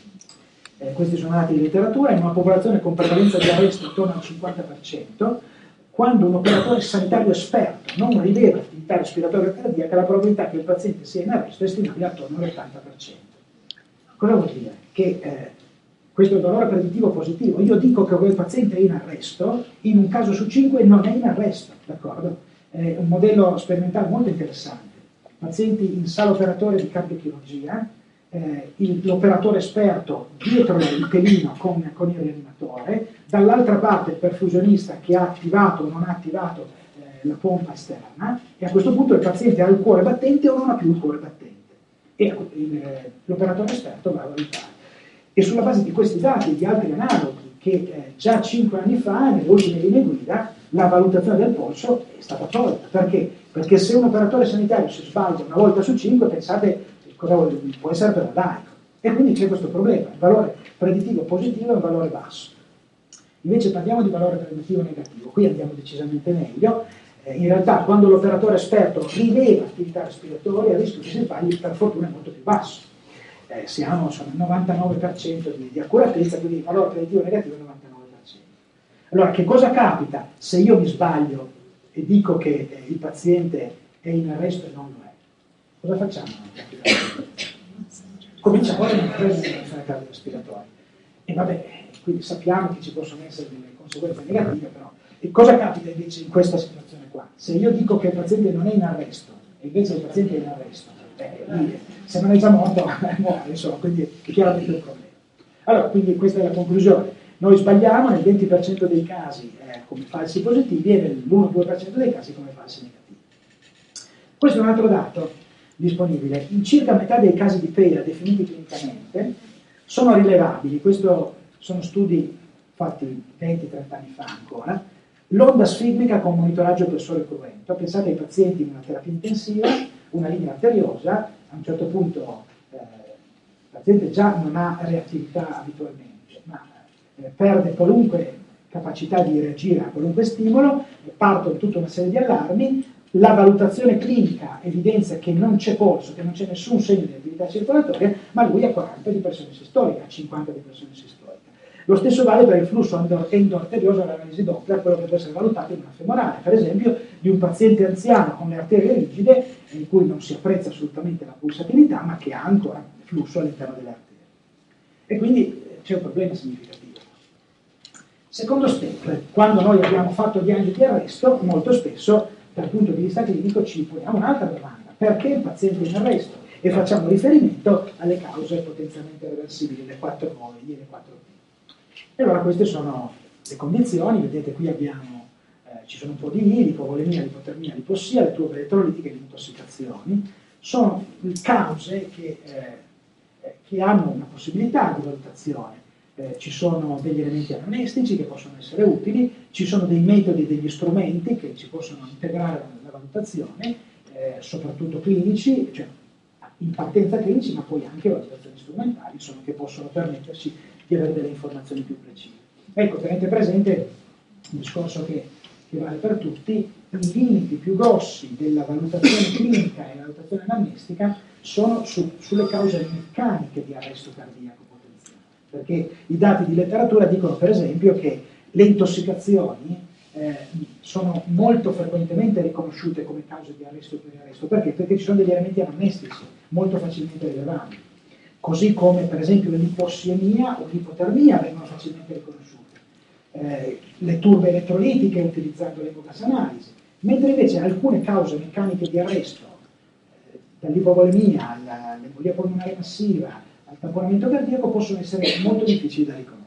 Eh, questi sono dati di letteratura. In una popolazione con prevalenza di arresto intorno al cinquanta per cento, quando un operatore sanitario esperto non rileva attività respiratoria cardiaca, la probabilità che il paziente sia in arresto è stimabile attorno all'ottanta per cento. Cosa vuol dire? Che eh, questo è il valore predittivo positivo. Io dico che quel paziente è in arresto, in un caso su cinque non è in arresto, d'accordo? È un modello sperimentale molto interessante. Pazienti in sala operatoria di cardiochirurgia, eh, il, l'operatore esperto dietro il telino con, con il rianimatore, dall'altra parte il perfusionista che ha attivato o non ha attivato eh, la pompa esterna, e a questo punto il paziente ha il cuore battente o non ha più il cuore battente, e il, l'operatore esperto va a valutare. E sulla base di questi dati e di altri analoghi che eh, già cinque anni fa, nelle ultime linee guida, la valutazione del polso è stata tolta. Perché? Perché se un operatore sanitario si sbaglia una volta su cinque, pensate cosa vuol dire? Può essere pedaggico. E quindi c'è questo problema, il valore predittivo positivo è un valore basso. Invece parliamo di valore predittivo negativo, qui andiamo decisamente meglio. Eh, in realtà quando l'operatore esperto rileva attività respiratoria, il rischio che si sbagli per fortuna è molto più basso. eh, siamo insomma, al novantanove per cento di, di accuratezza, quindi il valore predittivo negativo è il novantanove per cento. Allora, che cosa capita se io mi sbaglio e dico che eh, il paziente è in arresto e non lo è? Cosa facciamo? Cominciamo a prendere le cardiorespiratorie. E vabbè, quindi sappiamo che ci possono essere delle conseguenze negative, però. E cosa capita invece in questa situazione qua? Se io dico che il paziente non è in arresto, e invece il paziente è in arresto, beh, lì, se non è già morto, muore, insomma, quindi è chiaramente un problema. Allora, quindi questa è la conclusione. Noi sbagliamo nel venti per cento dei casi eh, come falsi positivi e nell'uno due per cento dei casi come falsi negativi. Questo è un altro dato disponibile. In circa metà dei casi di P E A definiti clinicamente sono rilevabili, questi sono studi fatti venti trenta anni fa ancora, l'onda sfigmica con monitoraggio pressore cruento. Pensate ai pazienti in una terapia intensiva, una linea arteriosa, a un certo punto eh, il paziente già non ha reattività abitualmente, ma eh, perde qualunque capacità di reagire a qualunque stimolo, partono tutta una serie di allarmi, la valutazione clinica evidenzia che non c'è polso, che non c'è nessun segno di attività circolatoria, ma lui ha quaranta di pressione sistolica, ha cinquanta di pressione sistolica. Lo stesso vale per il flusso endoarterioso all'analisi Doppler, quello che può essere valutato in una femorale, per esempio di un paziente anziano con le arterie rigide, in cui non si apprezza assolutamente la pulsatilità, ma che ha ancora flusso all'interno delle arterie. E quindi c'è un problema significativo. Secondo step, quando noi abbiamo fatto diagnosi di arresto, molto spesso dal punto di vista clinico ci poniamo un'altra domanda: perché il paziente è in arresto? E facciamo riferimento alle cause potenzialmente reversibili, le quattro nove e le quattro P. E allora queste sono le condizioni, vedete qui abbiamo, eh, ci sono un po' di lipovolemia, lipotermia, lipossia, le turbe elettrolitiche e le intossicazioni. Sono cause che, eh, che hanno una possibilità di valutazione. Eh, ci sono degli elementi anamnestici che possono essere utili, ci sono dei metodi, degli strumenti che ci possono integrare nella valutazione, eh, soprattutto clinici, cioè in partenza clinici, ma poi anche valutazioni strumentali, insomma, che possono permetterci di avere delle informazioni più precise. Ecco, tenete presente un discorso che, che vale per tutti: i limiti più grossi della valutazione clinica e la valutazione anamnestica sono su, sulle cause meccaniche di arresto cardiaco, perché i dati di letteratura dicono per esempio che le intossicazioni eh, sono molto frequentemente riconosciute come cause di arresto o periarresto. Perché? Perché ci sono degli elementi anamnestici molto facilmente rilevabili, così come per esempio l'ipossemia o l'ipotermia vengono facilmente riconosciute, eh, le turbe elettrolitiche utilizzando l'emogas analisi, mentre invece alcune cause meccaniche di arresto, eh, dall'ipovolemia all'embolia polmonare massiva al tamponamento cardiaco, possono essere molto difficili da riconoscere.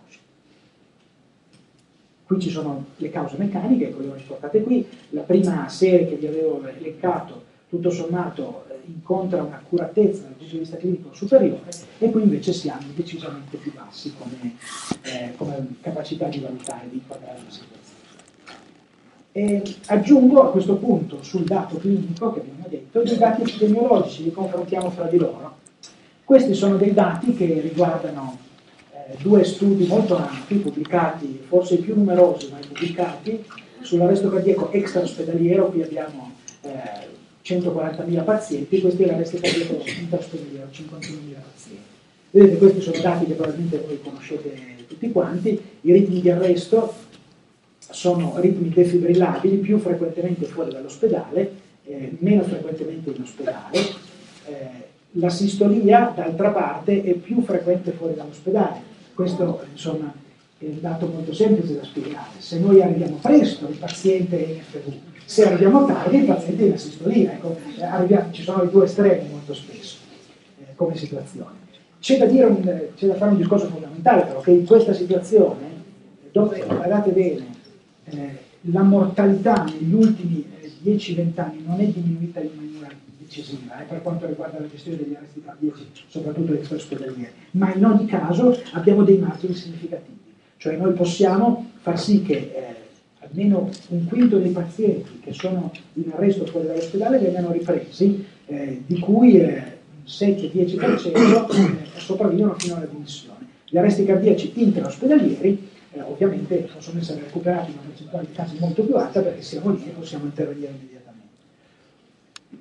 Qui ci sono le cause meccaniche, ecco, le ho riportate qui. La prima serie che vi avevo elencato, tutto sommato, eh, incontra un'accuratezza dal punto di vista clinico superiore, e qui invece siamo decisamente più bassi come, eh, come capacità di valutare, di inquadrare la situazione. E aggiungo a questo punto, sul dato clinico che abbiamo detto, dei dati epidemiologici, li confrontiamo fra di loro. Questi sono dei dati che riguardano eh, due studi molto ampi, pubblicati, forse i più numerosi mai pubblicati, sull'arresto cardiaco extraospedaliero. Qui abbiamo eh, centoquarantamila pazienti, questo è l'arresto cardiaco intraospedaliero, cinquantunomila pazienti. Vedete, questi sono dati che probabilmente voi conoscete tutti quanti. I ritmi di arresto sono ritmi defibrillabili, più frequentemente fuori dall'ospedale, eh, meno frequentemente in ospedale. Eh, La sistolia, d'altra parte, è più frequente fuori dall'ospedale. Questo, insomma, è un dato molto semplice da spiegare. Se noi arriviamo presto, il paziente è in F V; se arriviamo tardi, il paziente è in asistolia. Ecco, arriviamo, ci sono i due estremi molto spesso, eh, come situazione. C'è da, dire un, c'è da fare un discorso fondamentale, però, che in questa situazione, dove, guardate bene, eh, la mortalità negli ultimi eh, dieci venti anni non è diminuita in maniera decisiva eh, per quanto riguarda la gestione degli arresti cardiaci, soprattutto extraospedalieri, ma in ogni caso abbiamo dei margini significativi, cioè noi possiamo far sì che eh, almeno un quinto dei pazienti che sono in arresto fuori dall'ospedale vengano ripresi, eh, di cui eh, sette dieci per cento eh, sopravvivono fino alla dimissione. Gli arresti cardiaci intraospedalieri eh, ovviamente possono essere recuperati in una percentuale di casi molto più alta, perché siamo lì e possiamo intervenire immediatamente.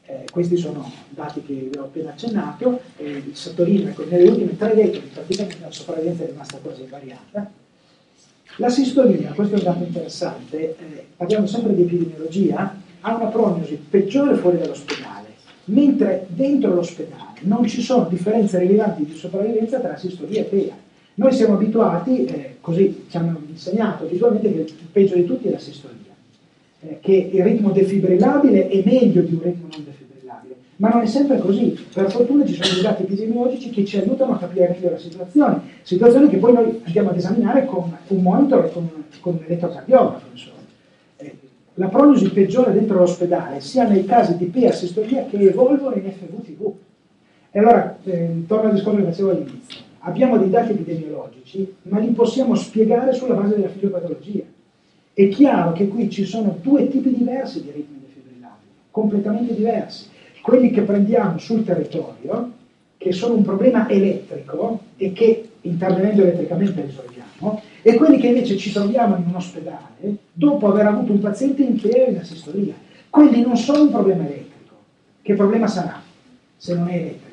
Eh, questi sono dati che vi ho appena accennato, eh, sottolineo che nelle ultime tre decadi praticamente la sopravvivenza è rimasta quasi invariata. La sistolia, questo è un dato interessante, eh, parliamo sempre di epidemiologia, ha una prognosi peggiore fuori dall'ospedale, mentre dentro l'ospedale non ci sono differenze rilevanti di sopravvivenza tra sistolia e P E A. Noi siamo abituati, eh, così ci hanno insegnato abitualmente, che il peggio di tutti è la sistolia, eh, che il ritmo defibrillabile è meglio di un ritmo non defibrillabile, ma non è sempre così. Per fortuna ci sono dei dati epidemiologici che ci aiutano a capire meglio la situazione, situazione che poi noi andiamo ad esaminare con un monitor e con, con un elettrocardiografo. Insomma. Eh, la prognosi peggiore dentro l'ospedale sia nei casi di P E A sistolia che evolvono in F V T V. E allora, eh, torno al discorso che facevo all'inizio. Abbiamo dei dati epidemiologici, ma li possiamo spiegare sulla base della fisiopatologia. È chiaro che qui ci sono due tipi diversi di ritmi defibrillabili, completamente diversi. Quelli che prendiamo sul territorio, che sono un problema elettrico e che intervenendo elettricamente risolviamo, e quelli che invece ci troviamo in un ospedale dopo aver avuto un paziente in P E A in assistolia. Quelli non sono un problema elettrico. Che problema sarà se non è elettrico?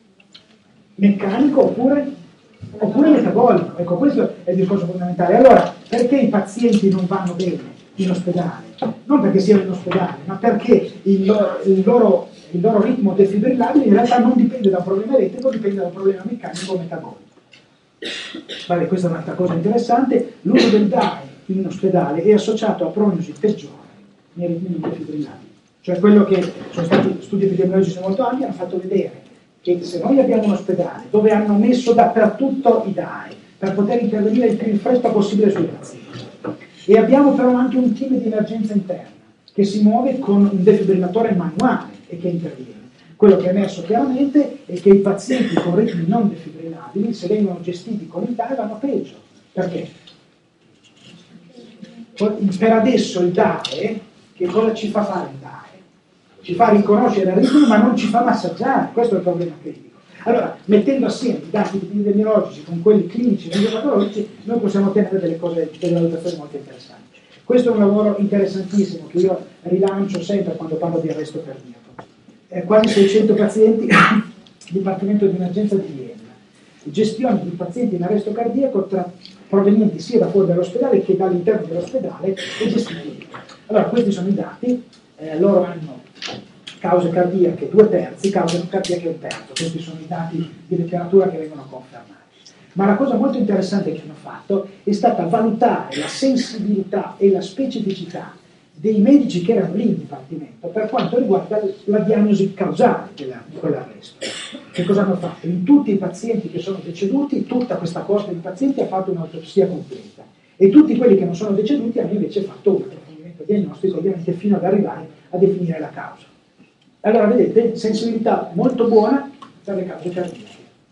Meccanico oppure, oppure metabolico. Ecco, questo è il discorso fondamentale. Allora, perché i pazienti non vanno bene in ospedale? Non perché siano in ospedale, ma perché il loro, il loro, il loro ritmo defibrillabile in realtà non dipende da un problema elettrico, dipende da un problema meccanico o metabolico. Vabbè, questa è un'altra cosa interessante. L'uso del D A E in ospedale è associato a prognosi peggiore nei ritmi non defibrillabili. Cioè quello che sono stati studi epidemiologici molto ampi hanno fatto vedere che se noi abbiamo un ospedale dove hanno messo dappertutto i D A E per poter intervenire il più in fretta possibile sui pazienti, e abbiamo però anche un team di emergenza interna che si muove con un defibrillatore manuale e che interviene, quello che è emerso chiaramente è che i pazienti con ritmi non defibrillabili, se vengono gestiti con il D A E, vanno peggio. Perché? Per adesso il D A E, che cosa ci fa fare il D A E? Ci fa riconoscere il ritmo ma non ci fa massaggiare, questo è il problema critico. Allora, mettendo assieme i dati epidemiologici con quelli clinici e fisiopatologici, noi possiamo ottenere delle cose, delle valutazioni molto interessanti. Questo è un lavoro interessantissimo che io rilancio sempre quando parlo di arresto cardiaco. Eh, quasi seicento pazienti, Dipartimento di Emergenza di Vienna, gestione di pazienti in arresto cardiaco tra, provenienti sia da fuori dall'ospedale che dall'interno dell'ospedale e gestiti. Allora, questi sono i dati, eh, loro hanno cause cardiache due terzi, cause non cardiache un terzo. Questi sono i dati di letteratura che vengono confermati. Ma la cosa molto interessante che hanno fatto è stata valutare la sensibilità e la specificità dei medici che erano lì in dipartimento per quanto riguarda la diagnosi causale della, di quell'arresto. Che cosa hanno fatto? In tutti i pazienti che sono deceduti, tutta questa costa di pazienti ha fatto un'autopsia completa, e tutti quelli che non sono deceduti hanno invece fatto un approfondimento diagnostico, ovviamente fino ad arrivare a definire la causa. Allora vedete, sensibilità molto buona per le cause cardiache,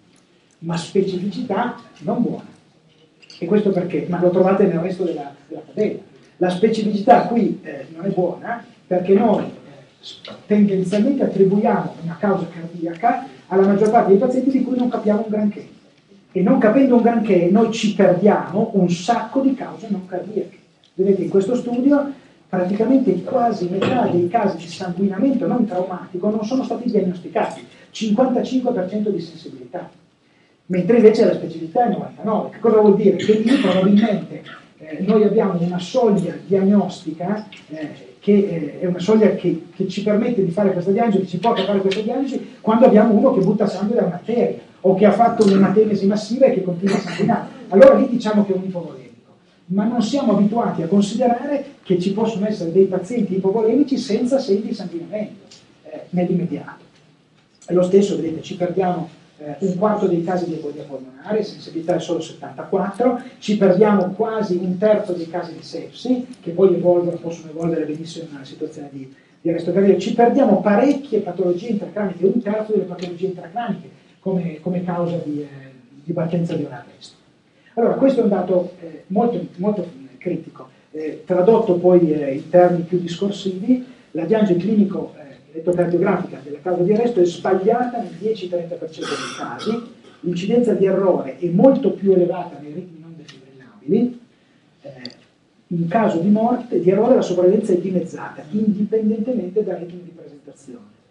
ma specificità non buona. E questo perché? Ma lo trovate nel resto della, della tabella. La specificità qui eh, non è buona perché noi eh, tendenzialmente attribuiamo una causa cardiaca alla maggior parte dei pazienti di cui non capiamo un granché. E non capendo un granché noi ci perdiamo un sacco di cause non cardiache. Vedete, in questo studio praticamente quasi metà dei casi di sanguinamento non traumatico non sono stati diagnosticati, cinquantacinque per cento di sensibilità, mentre invece la specificità è novantanove. Che cosa vuol dire? Che lì probabilmente eh, noi abbiamo una soglia diagnostica eh, che eh, è una soglia che, che ci permette di fare questa diagnosi, che ci porta a fare questa diagnosi quando abbiamo uno che butta sangue da un'arteria o che ha fatto un'ematemesi massiva e che continua a sanguinare. Allora lì diciamo che è un ipovolemico. Ma non siamo abituati a considerare che ci possono essere dei pazienti ipovolemici senza segni di sanguinamento eh, nell'immediato. E lo stesso, vedete, ci perdiamo eh, un quarto dei casi di embolia polmonare, sensibilità è solo settantaquattro, ci perdiamo quasi un terzo dei casi di sepsi, che poi evolvono, possono evolvere benissimo in una situazione di, di arresto cardiaco, ci perdiamo parecchie patologie intracraniche, un terzo delle patologie intracraniche come, come causa di, eh, di partenza di un arresto. Allora, questo è un dato eh, molto, molto critico. Eh, tradotto poi eh, in termini più discorsivi, la diagnosi clinico eh, elettrocardiografica della causa di arresto è sbagliata nel dieci trenta per cento dei casi, l'incidenza di errore è molto più elevata nei ritmi non defibrillabili, eh, in caso di morte, di errore la sopravvivenza è dimezzata, indipendentemente dal ritmo di presentazione.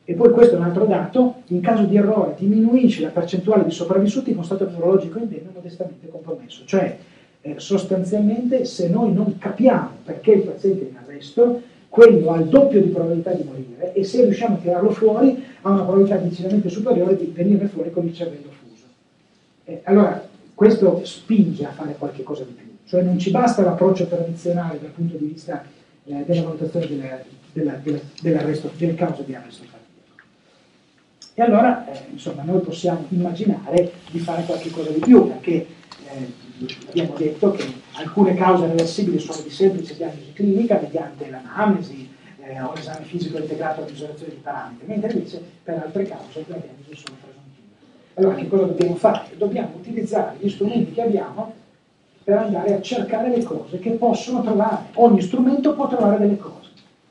E poi questo è un altro dato: in caso di errore diminuisce la percentuale di sopravvissuti con stato neurologico indenne modestamente compromesso. Cioè, eh, sostanzialmente, se noi non capiamo perché il paziente è in arresto, quello ha il doppio di probabilità di morire, e se riusciamo a tirarlo fuori ha una probabilità decisamente superiore di venire fuori con il cervello fuso. Eh, allora, questo spinge a fare qualche cosa di più. Cioè non ci basta l'approccio tradizionale dal punto di vista eh, della valutazione delle, della, della, dell'arresto, delle cause di arresto cardiaco. E allora, eh, insomma, noi possiamo immaginare di fare qualche cosa di più, perché eh, abbiamo detto che alcune cause reversibili sono di semplice diagnosi clinica mediante l'anamnesi eh, o l'esame fisico integrato alla misurazione di parametri, mentre invece per altre cause le diagnosi sono presuntive. Allora, che cosa dobbiamo fare? Dobbiamo utilizzare gli strumenti che abbiamo per andare a cercare le cose che possono trovare. Ogni strumento può trovare delle cose.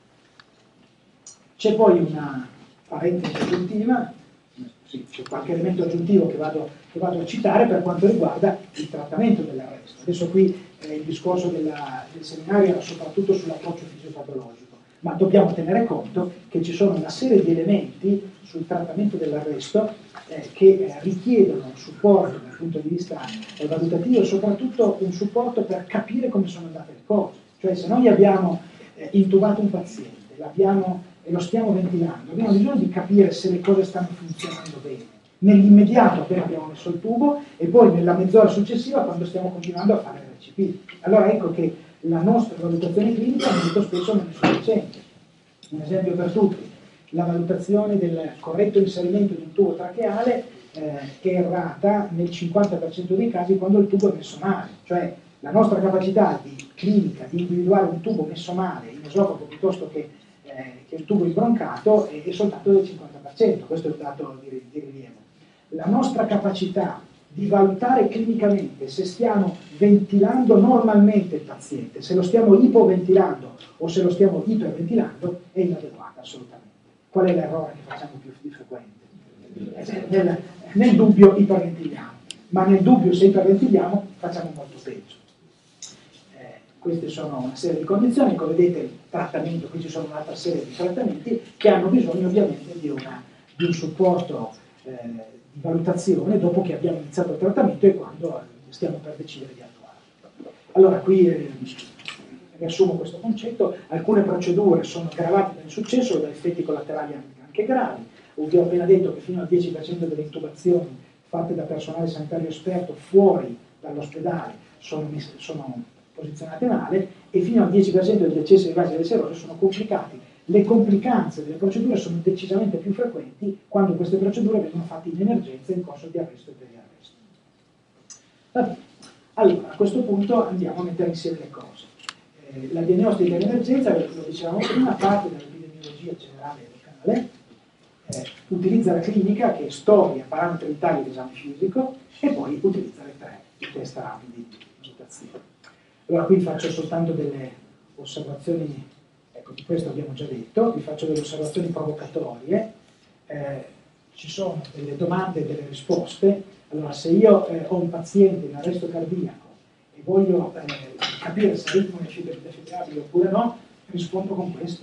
C'è poi una parentesi aggiuntiva, sì, c'è qualche elemento aggiuntivo che vado, che vado a citare per quanto riguarda il trattamento dell'arresto. Adesso qui eh, il discorso della, del seminario era soprattutto sull'approccio fisiopatologico, ma dobbiamo tenere conto che ci sono una serie di elementi sul trattamento dell'arresto eh, che eh, richiedono un supporto dal punto di vista eh, valutativo e soprattutto un supporto per capire come sono andate le cose. Cioè, se noi abbiamo eh, intubato un paziente, l'abbiamo e lo stiamo ventilando, abbiamo bisogno di capire se le cose stanno funzionando bene, nell'immediato appena abbiamo messo il tubo e poi nella mezz'ora successiva quando stiamo continuando a fare l'R C P. Allora ecco che la nostra valutazione clinica molto spesso non è sufficiente. Un esempio per tutti: la valutazione del corretto inserimento di un tubo tracheale eh, è errata nel cinquanta per cento dei casi quando il tubo è messo male. Cioè, la nostra capacità di clinica di individuare un tubo messo male in esofago piuttosto che che il tubo imbroncato è, è soltanto del cinquanta per cento, questo è un dato di, di rilievo. La nostra capacità di valutare clinicamente se stiamo ventilando normalmente il paziente, se lo stiamo ipoventilando o se lo stiamo iperventilando, è inadeguata assolutamente. Qual è l'errore che facciamo più di frequente? Nel, nel dubbio iperventiliamo, ma nel dubbio se iperventiliamo facciamo molto peggio. Queste sono una serie di condizioni, come vedete il trattamento, qui ci sono un'altra serie di trattamenti che hanno bisogno ovviamente di, una, di un supporto eh, di valutazione dopo che abbiamo iniziato il trattamento e quando stiamo per decidere di attuarlo. Allora qui eh, riassumo questo concetto: alcune procedure sono gravate dall'insuccesso o da effetti collaterali anche gravi. Vi ho appena detto che fino al dieci per cento delle intubazioni fatte da personale sanitario esperto fuori dall'ospedale sono, sono posizionate male, e fino al dieci per cento degli accessi ai vasi delle serose sono complicati. Le complicanze delle procedure sono decisamente più frequenti quando queste procedure vengono fatte in emergenza in corso di arresto e periarresto. Vabbè. Allora, a questo punto andiamo a mettere insieme le cose. Eh, la diagnostica in emergenza, lo dicevamo prima, parte dall'epidemiologia generale locale, eh, utilizza la clinica, che è storia, parametri vitali ed esame fisico, e poi utilizza le tre, i test rapidi di valutazione. Allora qui faccio soltanto delle osservazioni, ecco, di questo abbiamo già detto, vi faccio delle osservazioni provocatorie, eh, ci sono delle domande e delle risposte. Allora, se io eh, ho un paziente in arresto cardiaco e voglio eh, capire se il ritmo è defibrillabile oppure no, rispondo con questo.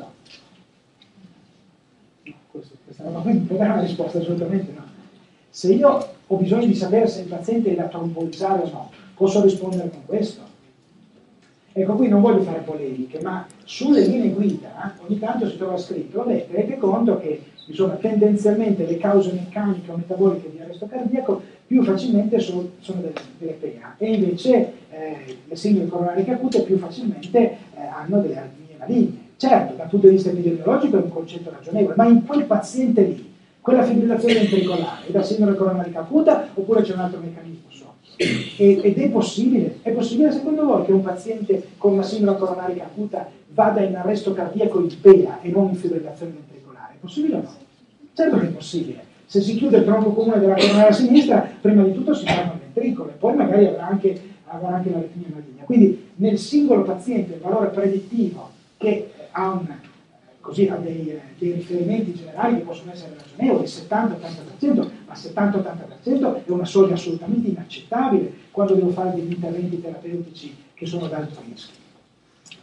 No, questo, questa roba qui non è una risposta, assolutamente no. Se io ho bisogno di sapere se il paziente è da trombolizzare o no, posso rispondere con questo. Ecco, qui non voglio fare polemiche, ma sulle linee guida eh, ogni tanto si trova scritto: vabbè, tenete conto che insomma, tendenzialmente le cause meccaniche o metaboliche di arresto cardiaco più facilmente sono, sono delle, delle P A, e invece eh, le sindromi coronariche acute più facilmente eh, hanno delle aritmie maligne. Certo, dal punto di vista epidemiologico è un concetto ragionevole, ma in quel paziente lì, quella fibrillazione ventricolare è da sindrome coronarica acuta oppure c'è un altro meccanismo? Ed è possibile, è possibile secondo voi che un paziente con una sindrome coronarica acuta vada in arresto cardiaco in P A e non in fibrillazione ventricolare? È possibile o no? Certo che è possibile. Se si chiude il tronco comune della coronaria sinistra, prima di tutto si ferma il ventricolo e poi magari avrà anche, avrà anche l'aritmia maligna. Quindi nel singolo paziente il valore predittivo che ha un così ha dei, dei riferimenti generali che possono essere ragionevoli, settanta ottanta per cento, ma settanta ottanta per cento è una soglia assolutamente inaccettabile quando devo fare degli interventi terapeutici che sono ad alto rischio.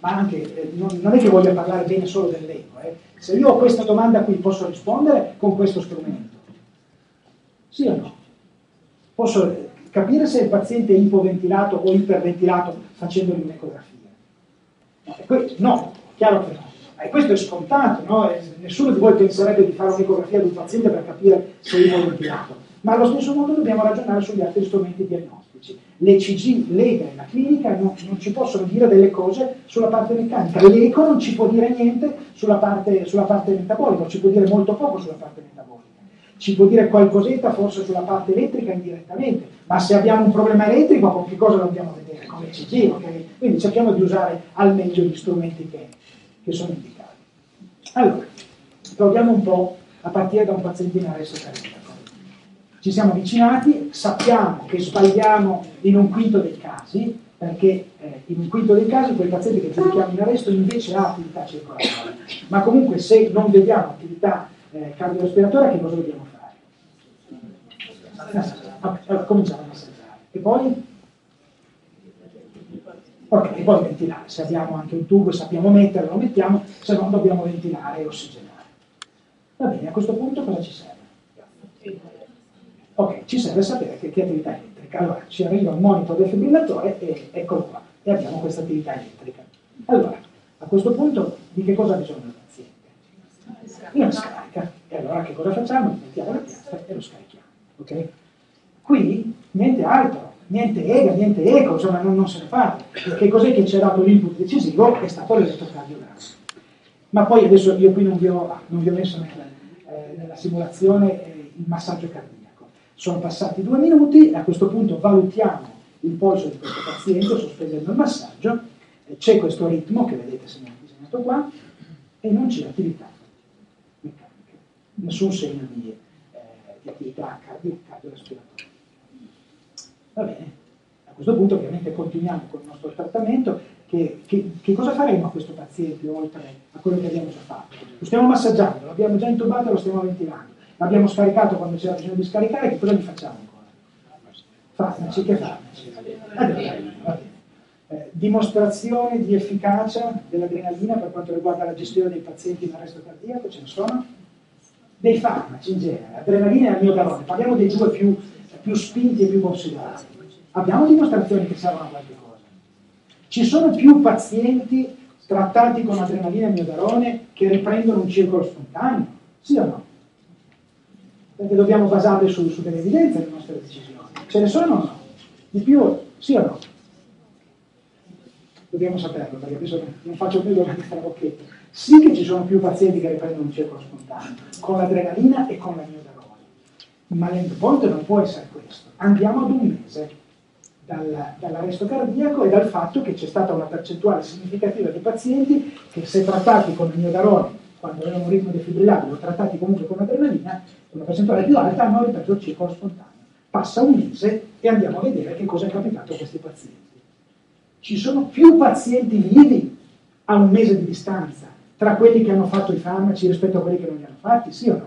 ma anche, eh, non, non è che voglia parlare bene solo dell'eco, eh. Se io ho questa domanda qui posso rispondere con questo strumento? Sì o no? Posso capire se il paziente è ipoventilato o iperventilato facendogli un'ecografia? No, chiaro che no. E questo è scontato, no? Nessuno di voi penserebbe di fare un'ecografia di un paziente per capire se è ipoventilato, ma allo stesso modo dobbiamo ragionare sugli altri strumenti diagnostici. Le C G, l'E G A e la clinica non, non ci possono dire delle cose sulla parte meccanica, l'eco non ci può dire niente sulla parte, sulla parte metabolica, ci può dire molto poco sulla parte metabolica, ci può dire qualcosetta forse sulla parte elettrica indirettamente, ma se abbiamo un problema elettrico con che cosa dobbiamo vedere? Con le C G, ok? Quindi cerchiamo di usare al meglio gli strumenti che, che sono indicati. Allora, proviamo un po' a partire da un paziente in arresto cardiaco. Ci siamo avvicinati, sappiamo che sbagliamo in un quinto dei casi, perché eh, in un quinto dei casi quel paziente che giudichiamo in arresto invece ha attività circolatoria. Ma comunque se non vediamo attività eh, cardiorespiratoria, che cosa dobbiamo fare? Allora, cominciamo a massaggiare. E poi? Ok, e poi ventilare. Se abbiamo anche un tubo e sappiamo metterlo, lo mettiamo, se no dobbiamo ventilare e ossigenare. Va bene, a questo punto cosa ci serve? Ok, ci serve sapere che, che attività elettrica. Allora, ci arriva un monitor defibrillatore e eccolo qua, e abbiamo questa attività elettrica. Allora, a questo punto di che cosa ha bisogno il paziente? Una scarica. E allora che cosa facciamo? Mettiamo la piastra e lo scarichiamo. Ok? Qui niente altro. Niente E G A, niente eco, insomma non, non se ne parla. Che cos'è che ci ha dato l'input decisivo? È stato l'elettrocardiogramma. Ma poi adesso io qui non vi ho, non vi ho messo nella, eh, nella simulazione eh, il massaggio cardiaco. Sono passati due minuti e a questo punto valutiamo il polso di questo paziente sospendendo il massaggio. Eh, c'è questo ritmo che vedete segnato, disegnato qua e non c'è attività meccanica, nessun segno di, eh, di attività cardio, cardiorespiratoria. Va bene, a questo punto ovviamente continuiamo con il nostro trattamento. Che, che, che cosa faremo a questo paziente oltre a quello che abbiamo già fatto? Lo stiamo massaggiando, l'abbiamo già intubato e lo stiamo ventilando, l'abbiamo scaricato quando c'era bisogno di scaricare, che cosa gli facciamo ancora? Farmaci, che farmaci? Adrenalina, va bene. Eh, dimostrazione di efficacia dell'adrenalina per quanto riguarda la gestione dei pazienti in arresto cardiaco, ce ne sono? Dei farmaci in genere, adrenalina e amiodarone, parliamo dei due più più spinti e più considerati. Abbiamo dimostrazioni che servono a qualche cosa. Ci sono più pazienti trattati con adrenalina e miodarone che riprendono un circolo spontaneo? Sì o no? Perché dobbiamo basarle su, su delle evidenze le nostre decisioni. Ce ne sono o no? Di più? Sì o no? Dobbiamo saperlo, perché adesso non faccio più domande tra bocchetto. Sì che ci sono più pazienti che riprendono un circolo spontaneo, con l'adrenalina e con la miodarone. Ma l'endpoint non può essere questo. Andiamo ad un mese dal, dall'arresto cardiaco e dal fatto che c'è stata una percentuale significativa di pazienti che, se trattati con il miodarone, quando avevano un ritmo defibrillabile, o trattati comunque con adrenalina, una percentuale più alta, hanno ripreso il circolo spontaneo. Passa un mese e andiamo a vedere che cosa è capitato a questi pazienti. Ci sono più pazienti vivi a un mese di distanza tra quelli che hanno fatto i farmaci rispetto a quelli che non li hanno fatti, sì o no?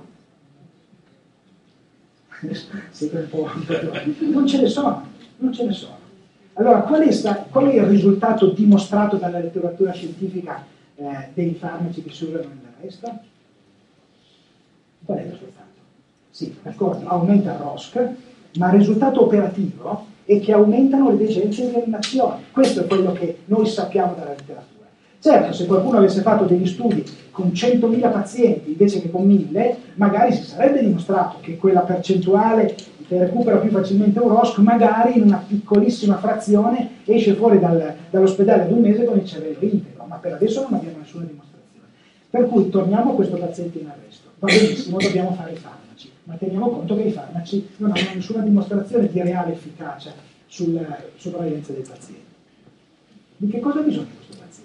Siete un po'... non ce ne sono, non ce ne sono. Allora, qual è, sta, qual è il risultato dimostrato dalla letteratura scientifica eh, dei farmaci che si usano nell'arresto? Qual è il risultato? Sì, d'accordo, aumenta il R O S C, ma il risultato operativo è che aumentano le degenze di rianimazione. Questo è quello che noi sappiamo dalla letteratura. Certo, se qualcuno avesse fatto degli studi con centomila pazienti invece che con mille, magari si sarebbe dimostrato che quella percentuale che recupera più facilmente un R O S C, magari in una piccolissima frazione esce fuori dal, dall'ospedale ad un mese con il cervello integro, ma per adesso non abbiamo nessuna dimostrazione. Per cui torniamo a questo paziente in arresto. Va benissimo, dobbiamo fare i farmaci, ma teniamo conto che i farmaci non hanno nessuna dimostrazione di reale efficacia sulla sopravvivenza dei pazienti. Di che cosa ha bisogno questo paziente?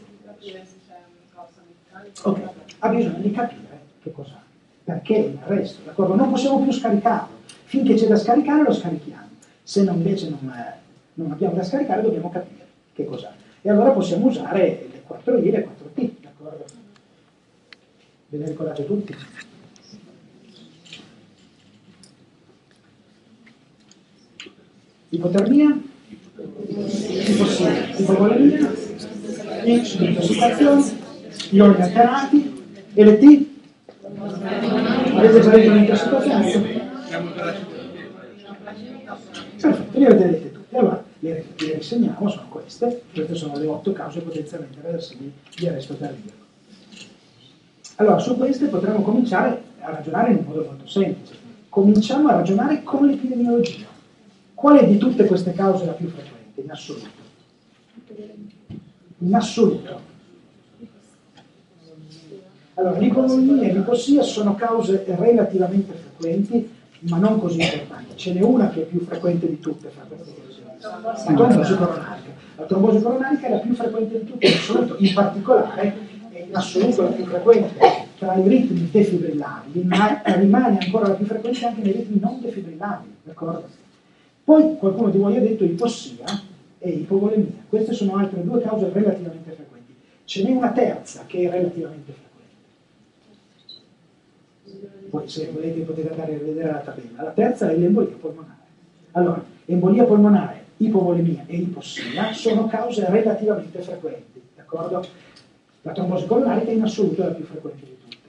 Ok, ha bisogno di capire che cos'ha, perché è in arresto, d'accordo? Non possiamo più scaricarlo, finché c'è da scaricare lo scarichiamo, se no invece non, non abbiamo da scaricare dobbiamo capire che cos'ha. E allora possiamo usare le quattro I e le quattro T, d'accordo? Ve le ricordate tutti? Ipotermia? Ipovolemia? X di intossicazione, ioni alterati, e le T? Avete già detto l'intossicazione? Perfetto, le avete dette tutte. Allora, le, le risegniamo, sono queste. Queste sono le otto cause potenzialmente reversibili di arresto cardiaco. Allora, su queste potremmo cominciare a ragionare in un modo molto semplice. Cominciamo a ragionare con l'epidemiologia. Qual è di tutte queste cause la più frequente, in assoluto? In assoluto. Allora, l'ipovolemia e l'ipossia sono cause relativamente frequenti, ma non così importanti. Ce n'è una che è più frequente di tutte fra queste cause. La trombosi coronarica. La trombosi coronarica è la più frequente di tutte in assoluto, in particolare è in assoluto la più frequente tra i ritmi defibrillanti, ma rimane ancora la più frequente anche nei ritmi non defibrillanti, d'accordo? Poi qualcuno di voi ha detto ipossia e ipovolemia. Queste sono altre due cause relativamente frequenti. Ce n'è una terza che è relativamente frequente. Poi se volete potete andare a rivedere la tabella. La terza è l'embolia polmonare. Allora, embolia polmonare, ipovolemia e ipossia sono cause relativamente frequenti, d'accordo? La trombosi coronarica è in assoluto la più frequente di tutte.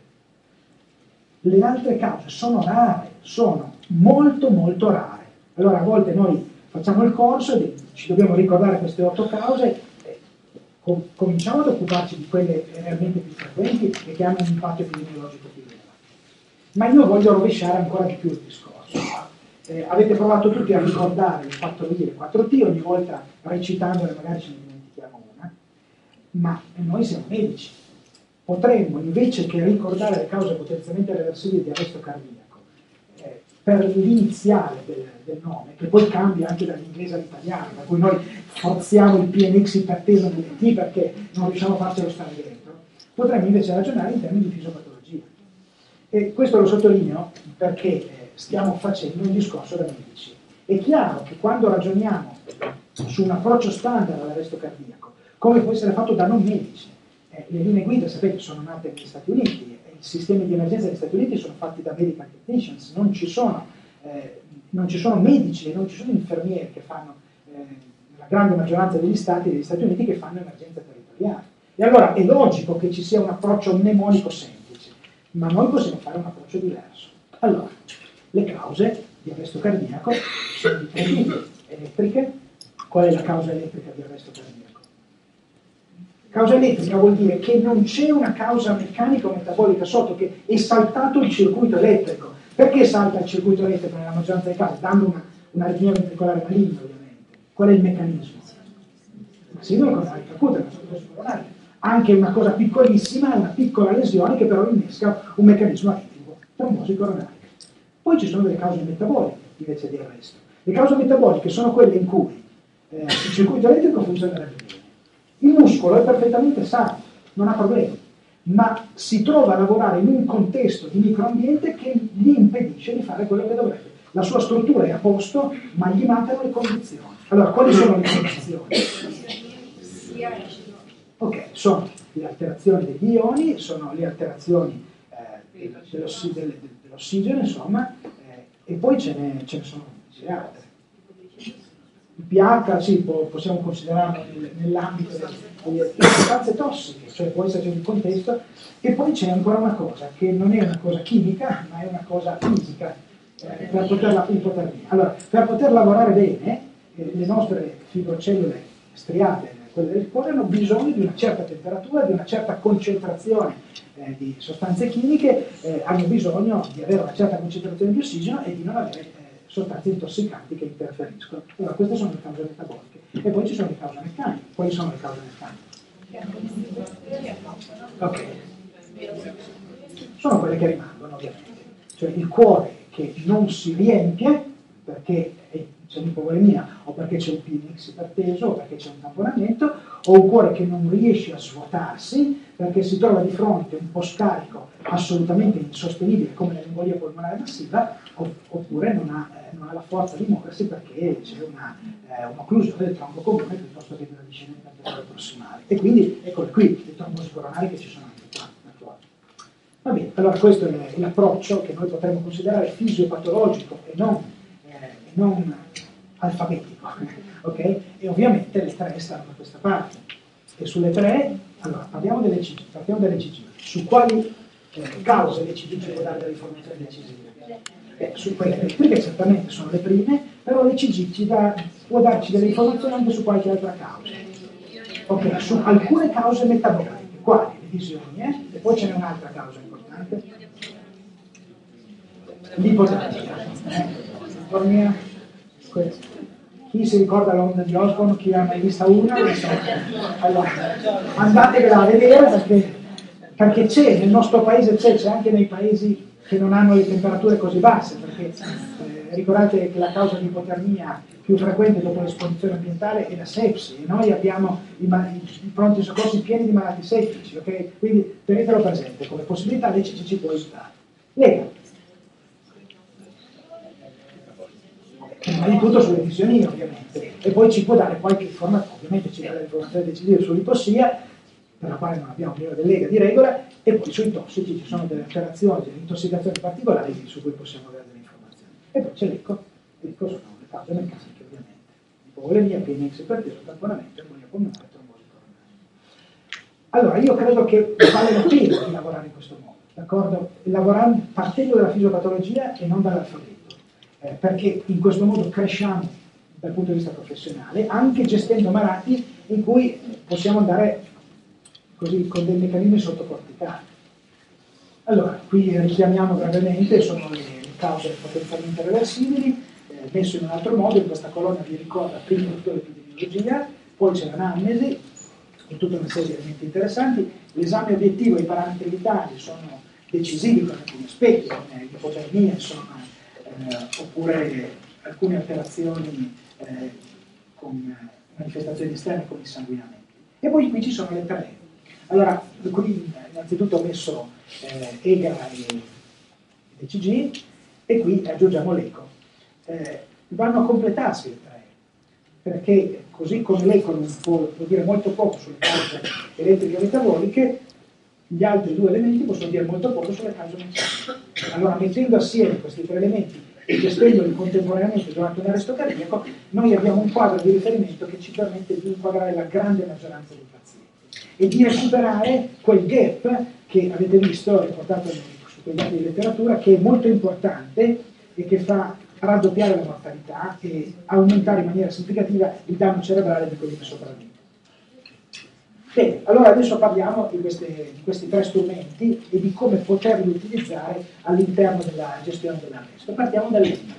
Le altre cause sono rare, sono molto molto rare. Allora a volte noi facciamo il corso e ci dobbiamo ricordare queste otto cause e com- cominciamo ad occuparci di quelle realmente più frequenti e che hanno un impatto epidemiologico più rilevante. Ma io voglio rovesciare ancora di più il discorso. Eh, avete provato tutti a ricordare le quattro I e le quattro T, ogni volta recitandole magari ce ne dimentichiamo una, ma noi siamo medici. Potremmo, invece che ricordare le cause potenzialmente reversibili di arresto cardiaco, eh, per l'iniziale del, del nome, che poi cambia anche dall'inglese all'italiano, per cui noi forziamo il P N X iperteso nelle T perché non riusciamo a farcelo stare dentro, potremmo invece ragionare in termini di fisiopatologia. E questo lo sottolineo perché eh, stiamo facendo un discorso da medici. È chiaro che quando ragioniamo su un approccio standard all'arresto cardiaco, come può essere fatto da non medici, eh, le linee guida, sapete, sono nate negli Stati Uniti, eh, i sistemi di emergenza degli Stati Uniti sono fatti da medical technicians, non ci sono, eh, non ci sono medici e non ci sono infermieri che fanno, eh, la grande maggioranza degli Stati degli Stati Uniti che fanno emergenza territoriale. E allora è logico che ci sia un approccio mnemonico semplice, ma noi possiamo fare un approccio diverso. Allora, le cause di arresto cardiaco sono di tre tipi. Elettriche. Qual è la causa elettrica di arresto cardiaco? Causa elettrica vuol dire che non c'è una causa meccanica o metabolica sotto, che è saltato il circuito elettrico. Perché salta il circuito elettrico nella maggioranza dei casi? Dando una, un'aritmia ventricolare maligna, ovviamente. Qual è il meccanismo? La sindrome coronarica acuta, la trombosi coronarica. Anche una cosa piccolissima, una piccola lesione che però innesca un meccanismo aritmico, trombosi coronarica. Poi ci sono delle cause metaboliche invece di arresto. Le cause metaboliche sono quelle in cui eh, il circuito elettrico funziona bene. Il muscolo è perfettamente sano, non ha problemi, ma si trova a lavorare in un contesto di microambiente che gli impedisce di fare quello che dovrebbe. La sua struttura è a posto, ma gli mancano le condizioni. Allora, quali sono le condizioni? Ok, sono le alterazioni degli ioni, sono le alterazioni eh, dell'ossi- del- dell'ossigeno, insomma, eh, e poi ce ne, ce ne sono altre. Il pH, sì, po- possiamo considerarlo nel- nell'ambito delle, delle sostanze tossiche, cioè può esserci un contesto, e poi c'è ancora una cosa, che non è una cosa chimica, ma è una cosa fisica, eh, per poterla ipotermia. Allora, per poter lavorare bene, eh, le nostre fibrocellule striate, quelle del cuore, hanno bisogno di una certa temperatura, di una certa concentrazione eh, di sostanze chimiche, eh, hanno bisogno di avere una certa concentrazione di ossigeno e di non avere eh, sostanze intossicanti che interferiscono. Allora, queste sono le cause metaboliche. E poi ci sono le cause meccaniche. Quali sono le cause meccaniche? Ok. Sono quelle che rimangono, ovviamente. Cioè il cuore che non si riempie perché c'è un'ipovolemia o perché c'è un P N X iperteso o perché c'è un tamponamento, o un cuore che non riesce a svuotarsi perché si trova di fronte a un post-carico assolutamente insostenibile come l'embolia polmonare massiva, oppure non ha, eh, non ha la forza di muoversi perché c'è una, eh, un'occlusione del tronco comune piuttosto che di una discendente anteriore prossimale. E quindi eccole qui le trombosi coronari che ci sono anche qua. Va bene, allora questo è l'approccio che noi potremmo considerare fisiopatologico e non, eh, non alfabetico, ok? E ovviamente le tre stanno da questa parte. E sulle tre, allora, parliamo delle C G, partiamo delle C G. Su quali eh, cause le C G ci può dare delle informazioni decisive? Eh, su quelle elettriche certamente sono le prime, però le C G ci dà, può darci delle informazioni anche su qualche altra causa. Ok, su alcune cause metaboliche, quali? Le visioni, eh? E poi ce n'è un'altra causa importante. L'ipotermia. L'ipotermia. Chi si ricorda l'onda di Osborne, chi ha mai vista una? Allora, andatevela a vedere perché, perché c'è, nel nostro paese c'è, c'è anche nei paesi che non hanno le temperature così basse, perché eh, ricordate che la causa di ipotermia più frequente dopo l'esposizione ambientale è la sepsi, e noi abbiamo i, i pronti soccorsi pieni di malati septici, ok? Quindi tenetelo presente, come possibilità l'E C G ci può aiutare. Lega. Prima di tutto sulle visioni ovviamente, e poi ci può dare qualche informazione, ovviamente ci dà delle informazioni decisive sull'ipossia, per la quale non abbiamo bisogno del lega di regola, e poi sui tossici ci sono delle alterazioni, delle intossicazioni particolari su cui possiamo avere delle informazioni. E poi c'è l'eco, l'eco sono le cause meccaniche ovviamente, ipovolemia, P M X iperteso, tamponamento, embolia polmonare, trombosi coronare. Allora io credo che vale la pena di lavorare in questo modo, d'accordo? Lavorando partendo dalla fisiopatologia e non dall'alfabeto. Eh, perché in questo modo cresciamo dal punto di vista professionale, anche gestendo malati in cui possiamo andare così con dei meccanismi sottocorticali. Allora, qui richiamiamo brevemente, sono le, le cause potenzialmente reversibili, eh, messo in un altro modo, in questa colonna vi ricorda prima di tutto l'epidemiologia, poi c'è l'anamnesi, con tutta una serie di elementi interessanti, l'esame obiettivo e i parametri vitali sono decisivi per alcuni aspetti, come l'ipotermia, insomma, Eh, oppure alcune alterazioni eh, con manifestazioni esterne come i sanguinamenti. E poi qui ci sono le tre. Allora, qui innanzitutto ho messo eh, E G A e D C G e qui aggiungiamo l'eco. Eh, vanno a completarsi le tre, perché così come l'eco non può, può dire molto poco sulle cause elettriche e metaboliche, gli altri due elementi possono dire molto poco sulle cause meccaniche. Allora, mettendo assieme questi tre elementi e gestendoli contemporaneamente durante un arresto cardiaco, noi abbiamo un quadro di riferimento che ci permette di inquadrare la grande maggioranza dei pazienti e di recuperare quel gap che avete visto, riportato su quei dati di letteratura, che è molto importante e che fa raddoppiare la mortalità e aumentare in maniera significativa il danno cerebrale di quelli che sopravvivono. Bene, allora adesso parliamo di, queste, di questi tre strumenti e di come poterli utilizzare all'interno della gestione dell'arresto. Partiamo dall'E G A.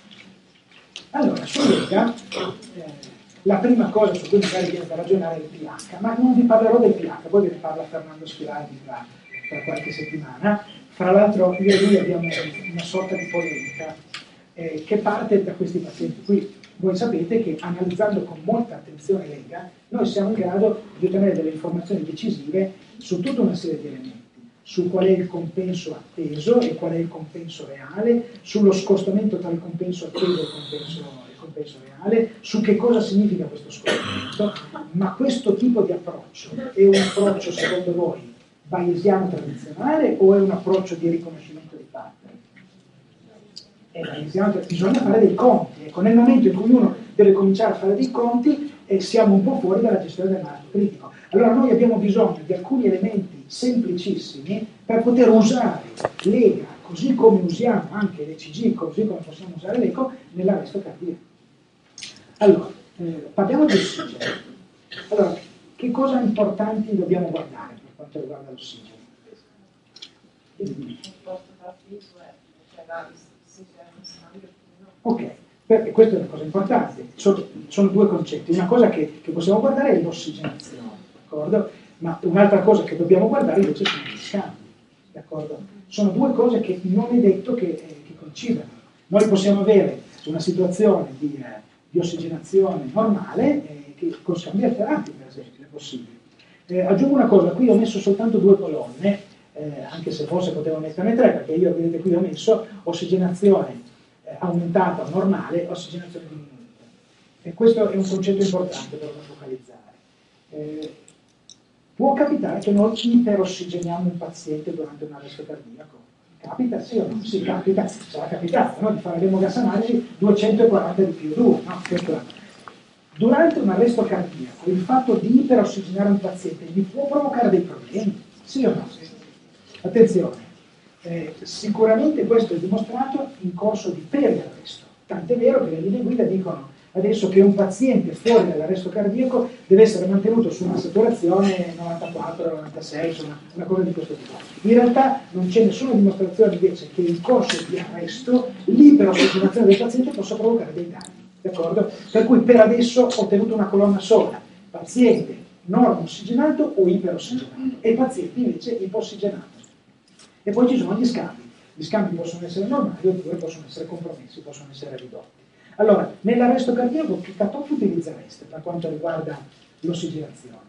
Allora, sull'E G A, eh, la prima cosa su cui magari viene da ragionare è il P H, ma non vi parlerò del P H, poi ve ne parla Fernando Schiraldi tra, tra qualche settimana. Fra l'altro io e lui abbiamo una sorta di polemica eh, che parte da questi pazienti qui. Voi sapete che analizzando con molta attenzione l'E G A, noi siamo in grado di ottenere delle informazioni decisive su tutta una serie di elementi, su qual è il compenso atteso e qual è il compenso reale, sullo scostamento tra il compenso atteso e il compenso, il compenso reale, su che cosa significa questo scostamento, ma questo tipo di approccio è un approccio secondo voi bayesiano tradizionale o è un approccio di riconoscimento di pattern? Bisogna fare dei conti, ecco, nel momento in cui uno deve cominciare a fare dei conti eh, siamo un po' fuori dalla gestione del malato critico. Allora noi abbiamo bisogno di alcuni elementi semplicissimi per poter usare l'E G A così come usiamo anche l'E C G, così come possiamo usare l'eco nell'arresto cardiaco. Allora, eh, parliamo di ossigeno. Allora, che cosa importanti dobbiamo guardare per quanto riguarda l'ossigeno? Ok, perché questa è una cosa importante, sono, sono due concetti, una cosa che, che possiamo guardare è l'ossigenazione, d'accordo? Ma un'altra cosa che dobbiamo guardare invece sono gli scambi, d'accordo? Sono due cose che non è detto che, eh, che coincidano. Noi possiamo avere una situazione di, eh, di ossigenazione normale eh, che, con scambi alterati, per esempio, è possibile. Eh, aggiungo una cosa, qui ho messo soltanto due colonne, eh, anche se forse potevo metterne tre, perché io, vedete, qui ho messo ossigenazione aumentata o normale, ossigenazione diminuita. E questo è un concetto importante per focalizzare. Eh, può capitare che noi iperossigeniamo un paziente durante un arresto cardiaco? Capita, sì o no? Sì, capita, sarà capitato, no? Di fare l'emogas analisi duecentoquaranta di più due, no? Questo Durante un arresto cardiaco, il fatto di iperossigenare un paziente gli può provocare dei problemi? Sì o no? Attenzione, eh, sicuramente questo è dimostrato in corso di periarresto. Tant'è vero che le linee guida dicono adesso che un paziente fuori dall'arresto cardiaco deve essere mantenuto su una saturazione novantaquattro novantasei, insomma, una cosa di questo tipo. In realtà non c'è nessuna dimostrazione invece che in corso di arresto l'iperossigenazione del paziente possa provocare dei danni. D'accordo? Per cui per adesso ho ottenuto una colonna sola, paziente non ossigenato o iperossigenato e paziente invece ipossigenato. E poi ci sono gli scambi. Gli scambi possono essere normali oppure possono essere compromessi, possono essere ridotti. Allora, nell'arresto cardiaco che cutoff utilizzereste per quanto riguarda l'ossigenazione?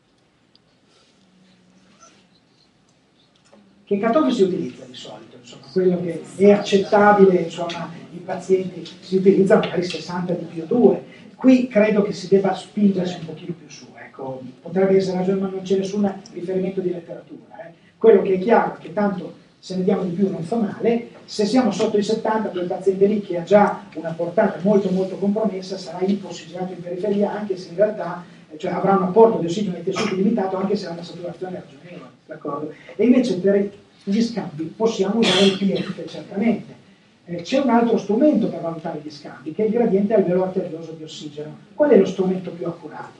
Che cutoff si utilizza di solito? Insomma, quello che è accettabile, insomma, i pazienti si utilizza magari sessanta di più due. Qui credo che si debba spingersi un pochino più su, ecco, potrebbe essere ragione, ma non c'è nessun riferimento di letteratura. Eh. Quello che è chiaro è che tanto se ne diamo di più non fa male, se siamo sotto i settanta, quel paziente lì che ha già una portata molto molto compromessa sarà ipossigenato in periferia, anche se in realtà cioè, avrà un apporto di ossigeno ai tessuti limitato, anche se ha una saturazione ragionevole, d'accordo? E invece per gli scambi possiamo usare il P F, certamente. Eh, c'è un altro strumento per valutare gli scambi, che è il gradiente alveolo arterioso di ossigeno. Qual è lo strumento più accurato?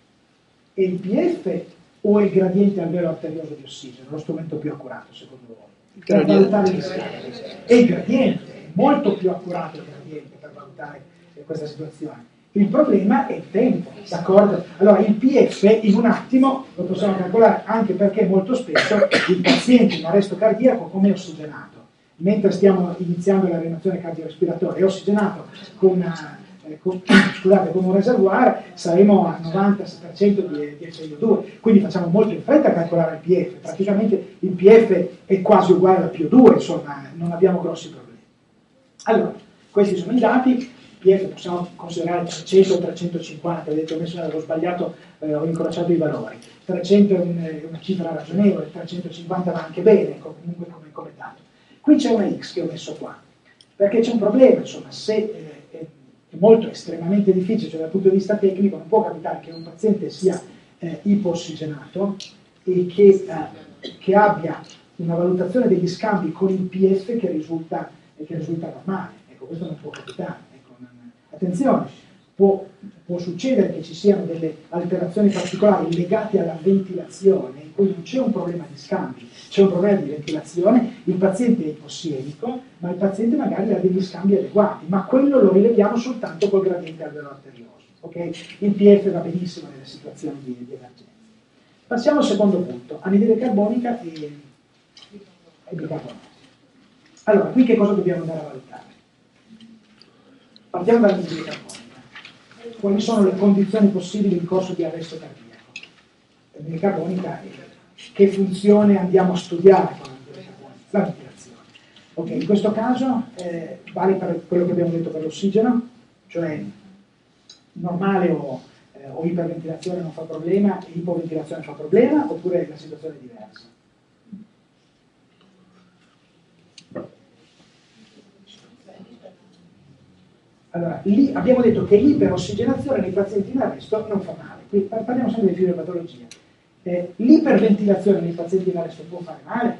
È il P F o è il gradiente alveolo arterioso di ossigeno, lo strumento più accurato secondo voi? Per valutare gli scambi. E il gradiente, è molto più accurato il gradiente per valutare eh, questa situazione. Il problema è il tempo, d'accordo? Allora il P F in un attimo lo possiamo calcolare anche perché molto spesso il paziente in arresto cardiaco come è ossigenato, mentre stiamo iniziando la rianimazione cardiorespiratoria, è ossigenato con, una, eh, con, scusate, con un reservoir, saremo al novanta per cento di, di F I O due, quindi facciamo molto in fretta a calcolare il P F, praticamente il P F è quasi uguale al P O due, insomma non abbiamo grossi problemi. Allora, questi sono i dati. P F possiamo considerare trecento trecentocinquanta, vedete, ho messo, avevo sbagliato, eh, ho incrociato i valori. trecento è, un, è una cifra ragionevole, trecentocinquanta va anche bene, comunque come, come dato. Qui c'è una X che ho messo qua, perché c'è un problema, insomma, se eh, è, è molto estremamente difficile, cioè dal punto di vista tecnico non può capitare che un paziente sia eh, ipossigenato e che, eh, che abbia una valutazione degli scambi con il P F che risulta, eh, che risulta normale. Ecco, questo non può capitare. Attenzione, può, può succedere che ci siano delle alterazioni particolari legate alla ventilazione, in cui non c'è un problema di scambi, c'è un problema di ventilazione, il paziente è ipossiemico, ma il paziente magari ha degli scambi adeguati, ma quello lo rileviamo soltanto col gradiente alveolo arterioso. Okay? Il P F va benissimo nelle situazioni di, di emergenza. Passiamo al secondo punto, anidride carbonica e, e bicarbonato. Allora, qui che cosa dobbiamo andare a valutare? Partiamo dall'anidride carbonica. Quali sono le condizioni possibili in corso di arresto cardiaco? L'anidride carbonica è che funzione andiamo a studiare con l'anidride carbonica? La ventilazione. Ok, in questo caso eh, vale per quello che abbiamo detto per l'ossigeno, cioè normale o, eh, o iperventilazione non fa problema e ipoventilazione fa problema, oppure la situazione è diversa? Allora, lì abbiamo detto che l'iperossigenazione nei pazienti in arresto non fa male. Qui parliamo sempre di fisiopatologia. Eh, l'iperventilazione nei pazienti in arresto può fare male?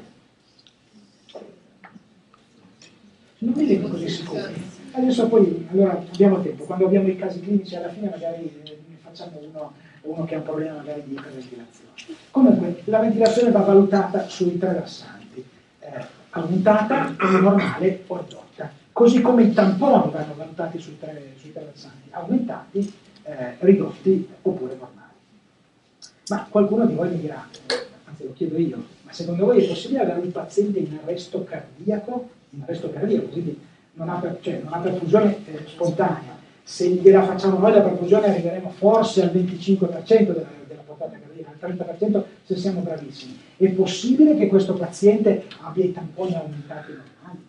Non mi vedo così sicuri. Adesso poi, allora abbiamo tempo, quando abbiamo i casi clinici alla fine magari ne facciamo uno, uno che ha un problema magari di iperventilazione. Comunque, la ventilazione va valutata sui tre versanti, eh, aumentata, normale o ridotta. Così come i tamponi vanno valutati sui tre, sui tre versanti, aumentati, eh, ridotti oppure normali. Ma qualcuno di voi mi dirà, anzi lo chiedo io, ma secondo voi è possibile avere un paziente in arresto cardiaco, in arresto cardiaco, quindi non ha, per, cioè, non ha perfusione eh, spontanea? Se gliela facciamo noi la perfusione arriveremo forse al venticinque per cento della, della portata cardiaca, al trenta per cento se siamo bravissimi. È possibile che questo paziente abbia i tamponi aumentati normali?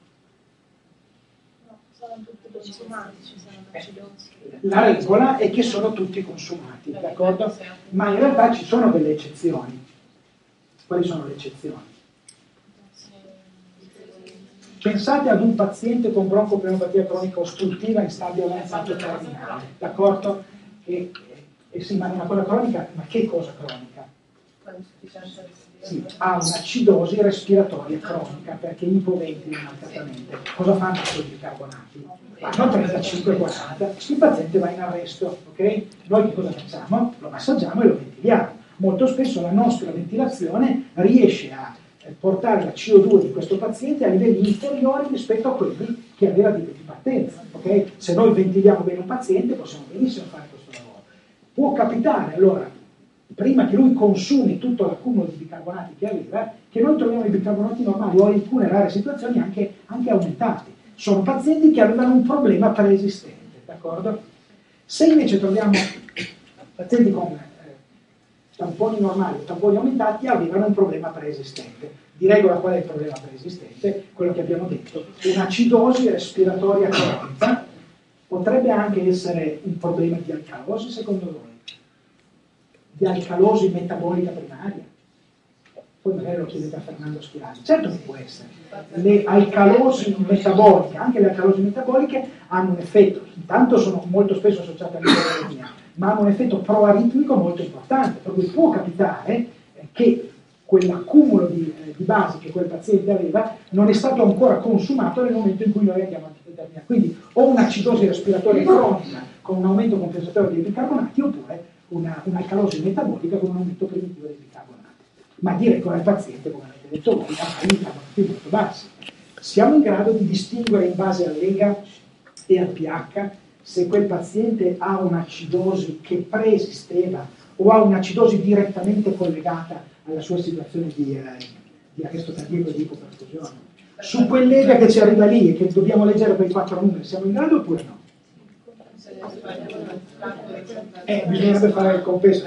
Tutti consumati, ci saranno acidosi. La regola è che sono tutti consumati, d'accordo? Ma in realtà ci sono delle eccezioni. Quali sono le eccezioni? Pensate ad un paziente con broncopneumopatia cronica ostruttiva in stadio avanzato terminale, d'accordo? che, eh, sì, ma una cosa cronica, ma che cosa cronica? Sì, ha un'acidosi respiratoria cronica perché ipoventilano marcatamente. Cosa fanno con i bicarbonati? Vanno a trentacinque quaranta, il paziente va in arresto, ok? Noi che cosa facciamo? Lo massaggiamo e lo ventiliamo. Molto spesso la nostra ventilazione riesce a portare la C O due di questo paziente a livelli inferiori rispetto a quelli che aveva di, di partenza, ok? Se noi ventiliamo bene un paziente possiamo benissimo fare questo lavoro. Può capitare allora, prima che lui consumi tutto l'accumulo di bicarbonati che aveva, che noi troviamo i bicarbonati normali o in alcune rare situazioni anche, anche aumentati. Sono pazienti che avevano un problema preesistente, d'accordo? Se invece troviamo pazienti con eh, tamponi normali o tamponi aumentati, avevano un problema preesistente. Di regola qual è il problema preesistente? Quello che abbiamo detto, un'acidosi respiratoria cronica. Potrebbe anche essere un problema di alcalosi, secondo voi? Di alcalosi metabolica primaria? Poi magari lo chiedete a Fernando Schirati. Certo che può essere. Le alcalosi metaboliche, anche le alcalosi metaboliche hanno un effetto, intanto sono molto spesso associate all'ipovolemia, ma hanno un effetto proaritmico molto importante, per cui può capitare che quell'accumulo di, eh, di basi che quel paziente aveva non è stato ancora consumato nel momento in cui noi andiamo a determinare. Quindi o un'acidosi respiratoria cronica con un aumento compensatorio dei bicarbonati oppure una, un'alcalosi metabolica con un aumento primitivo dei bicarbonati. Ma dire che il paziente, come avete detto voi, ha i bicarbonati molto bassi. Siamo in grado di distinguere in base all'E G A e al pH se quel paziente ha un'acidosi che preesisteva o ha un'acidosi direttamente collegata alla sua situazione di, eh, di arresto cardiaco e di ipoperfusione. Su quell'E G A che ci arriva lì e che dobbiamo leggere quei quattro numeri, siamo in grado oppure no? Eh, bisognerebbe fare il compenso.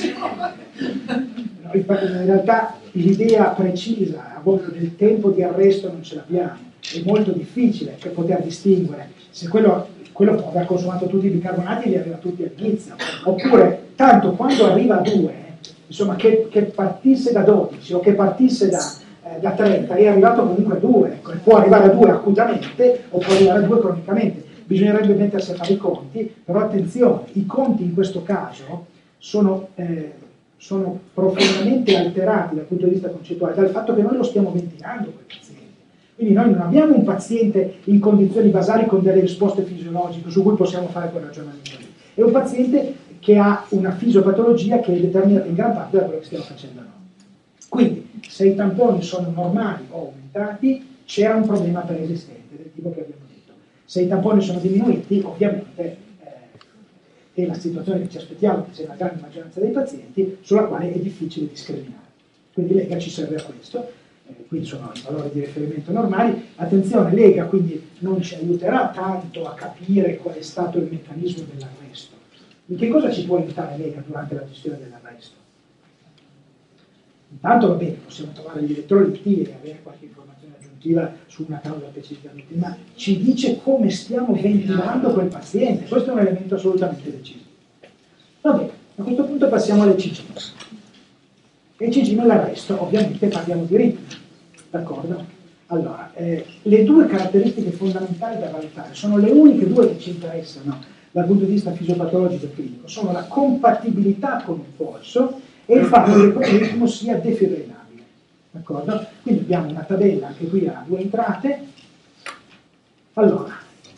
No, in realtà l'idea precisa, a volte del tempo di arresto non ce l'abbiamo, è molto difficile per poter distinguere se quello, quello può aver consumato tutti i bicarbonati e li aveva tutti all'inizio, oppure tanto quando arriva a due, insomma che, che partisse da dodici o che partisse da, eh, da trenta è arrivato comunque a due, ecco, può arrivare a due acutamente o può arrivare a due cronicamente. Bisognerebbe mettersi a fare i conti, però attenzione, i conti in questo caso sono, eh, sono profondamente alterati dal punto di vista concettuale dal fatto che noi lo stiamo ventilando quel paziente. Quindi noi non abbiamo un paziente in condizioni basali con delle risposte fisiologiche su cui possiamo fare quel ragionamento lì. È un paziente che ha una fisiopatologia che è determinata in gran parte da quello che stiamo facendo noi. Quindi, se i tamponi sono normali o aumentati, c'era un problema preesistente del tipo che abbiamo detto. Se i tamponi sono diminuiti, ovviamente eh, è la situazione che ci aspettiamo, che c'è la grande maggioranza dei pazienti, sulla quale è difficile discriminare. Quindi l'E G A ci serve a questo, eh, qui sono i valori di riferimento normali. Attenzione, l'E G A quindi non ci aiuterà tanto a capire qual è stato il meccanismo dell'arresto. In che cosa ci può aiutare l'E G A durante la gestione dell'arresto? Intanto va bene, possiamo trovare gli elettroliti e avere qualche informazione aggiuntiva su una causa specificamente, ma ci dice come stiamo ventilando quel paziente. Questo è un elemento assolutamente decisivo. Va bene, a questo punto passiamo all'E C G. E C G nell'arresto, ovviamente parliamo di ritmo, d'accordo? Allora, eh, le due caratteristiche fondamentali da valutare sono le uniche due che ci interessano dal punto di vista fisiopatologico e clinico, sono la compatibilità con il polso e il fatto che quel ritmo sia defibrilabile, d'accordo? Quindi abbiamo una tabella, anche qui ha due entrate. Allora,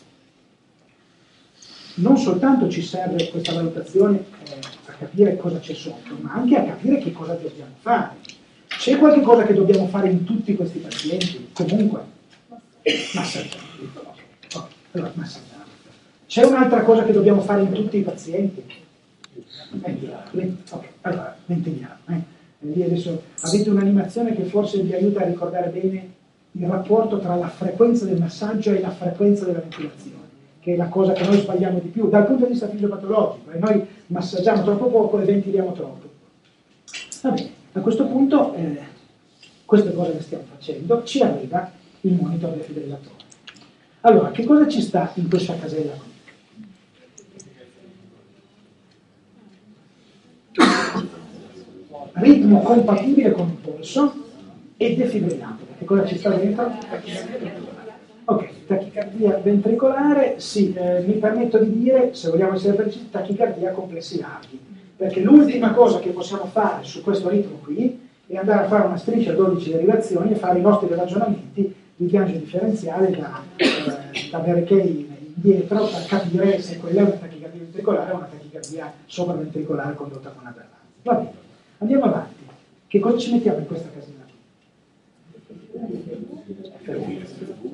non soltanto ci serve questa valutazione eh, a capire cosa c'è sotto, ma anche a capire che cosa dobbiamo fare. C'è qualche cosa che dobbiamo fare in tutti questi pazienti? Comunque, massaggiare. Okay. Okay. Allora, massaggiare. C'è un'altra cosa che dobbiamo fare in tutti i pazienti? Ventilare. Okay. Allora, ventiliamo. Eh. Lì adesso avete un'animazione che forse vi aiuta a ricordare bene il rapporto tra la frequenza del massaggio e la frequenza della ventilazione, che è la cosa che noi sbagliamo di più dal punto di vista fisiopatologico, e noi massaggiamo troppo poco e ventiliamo troppo. Va bene, a questo punto eh, queste cose che stiamo facendo, ci arriva il monitor defibrillatore. Allora, che cosa ci sta in questa casella qui? Ritmo compatibile con il polso e defibrillante. Che cosa ci sta dentro? Ok, tachicardia ventricolare, sì, eh, mi permetto di dire, se vogliamo essere precisi, tachicardia a complessi larghi, perché l'ultima cosa che possiamo fare su questo ritmo qui è andare a fare una striscia a dodici derivazioni e fare i nostri ragionamenti di bilancio differenziale da, eh, da Berkey indietro per capire se quella è una tachicardia ventricolare o una tachicardia sopraventricolare condotta con aberranza. Va bene, andiamo avanti. Che cosa ci mettiamo in questa casina qui?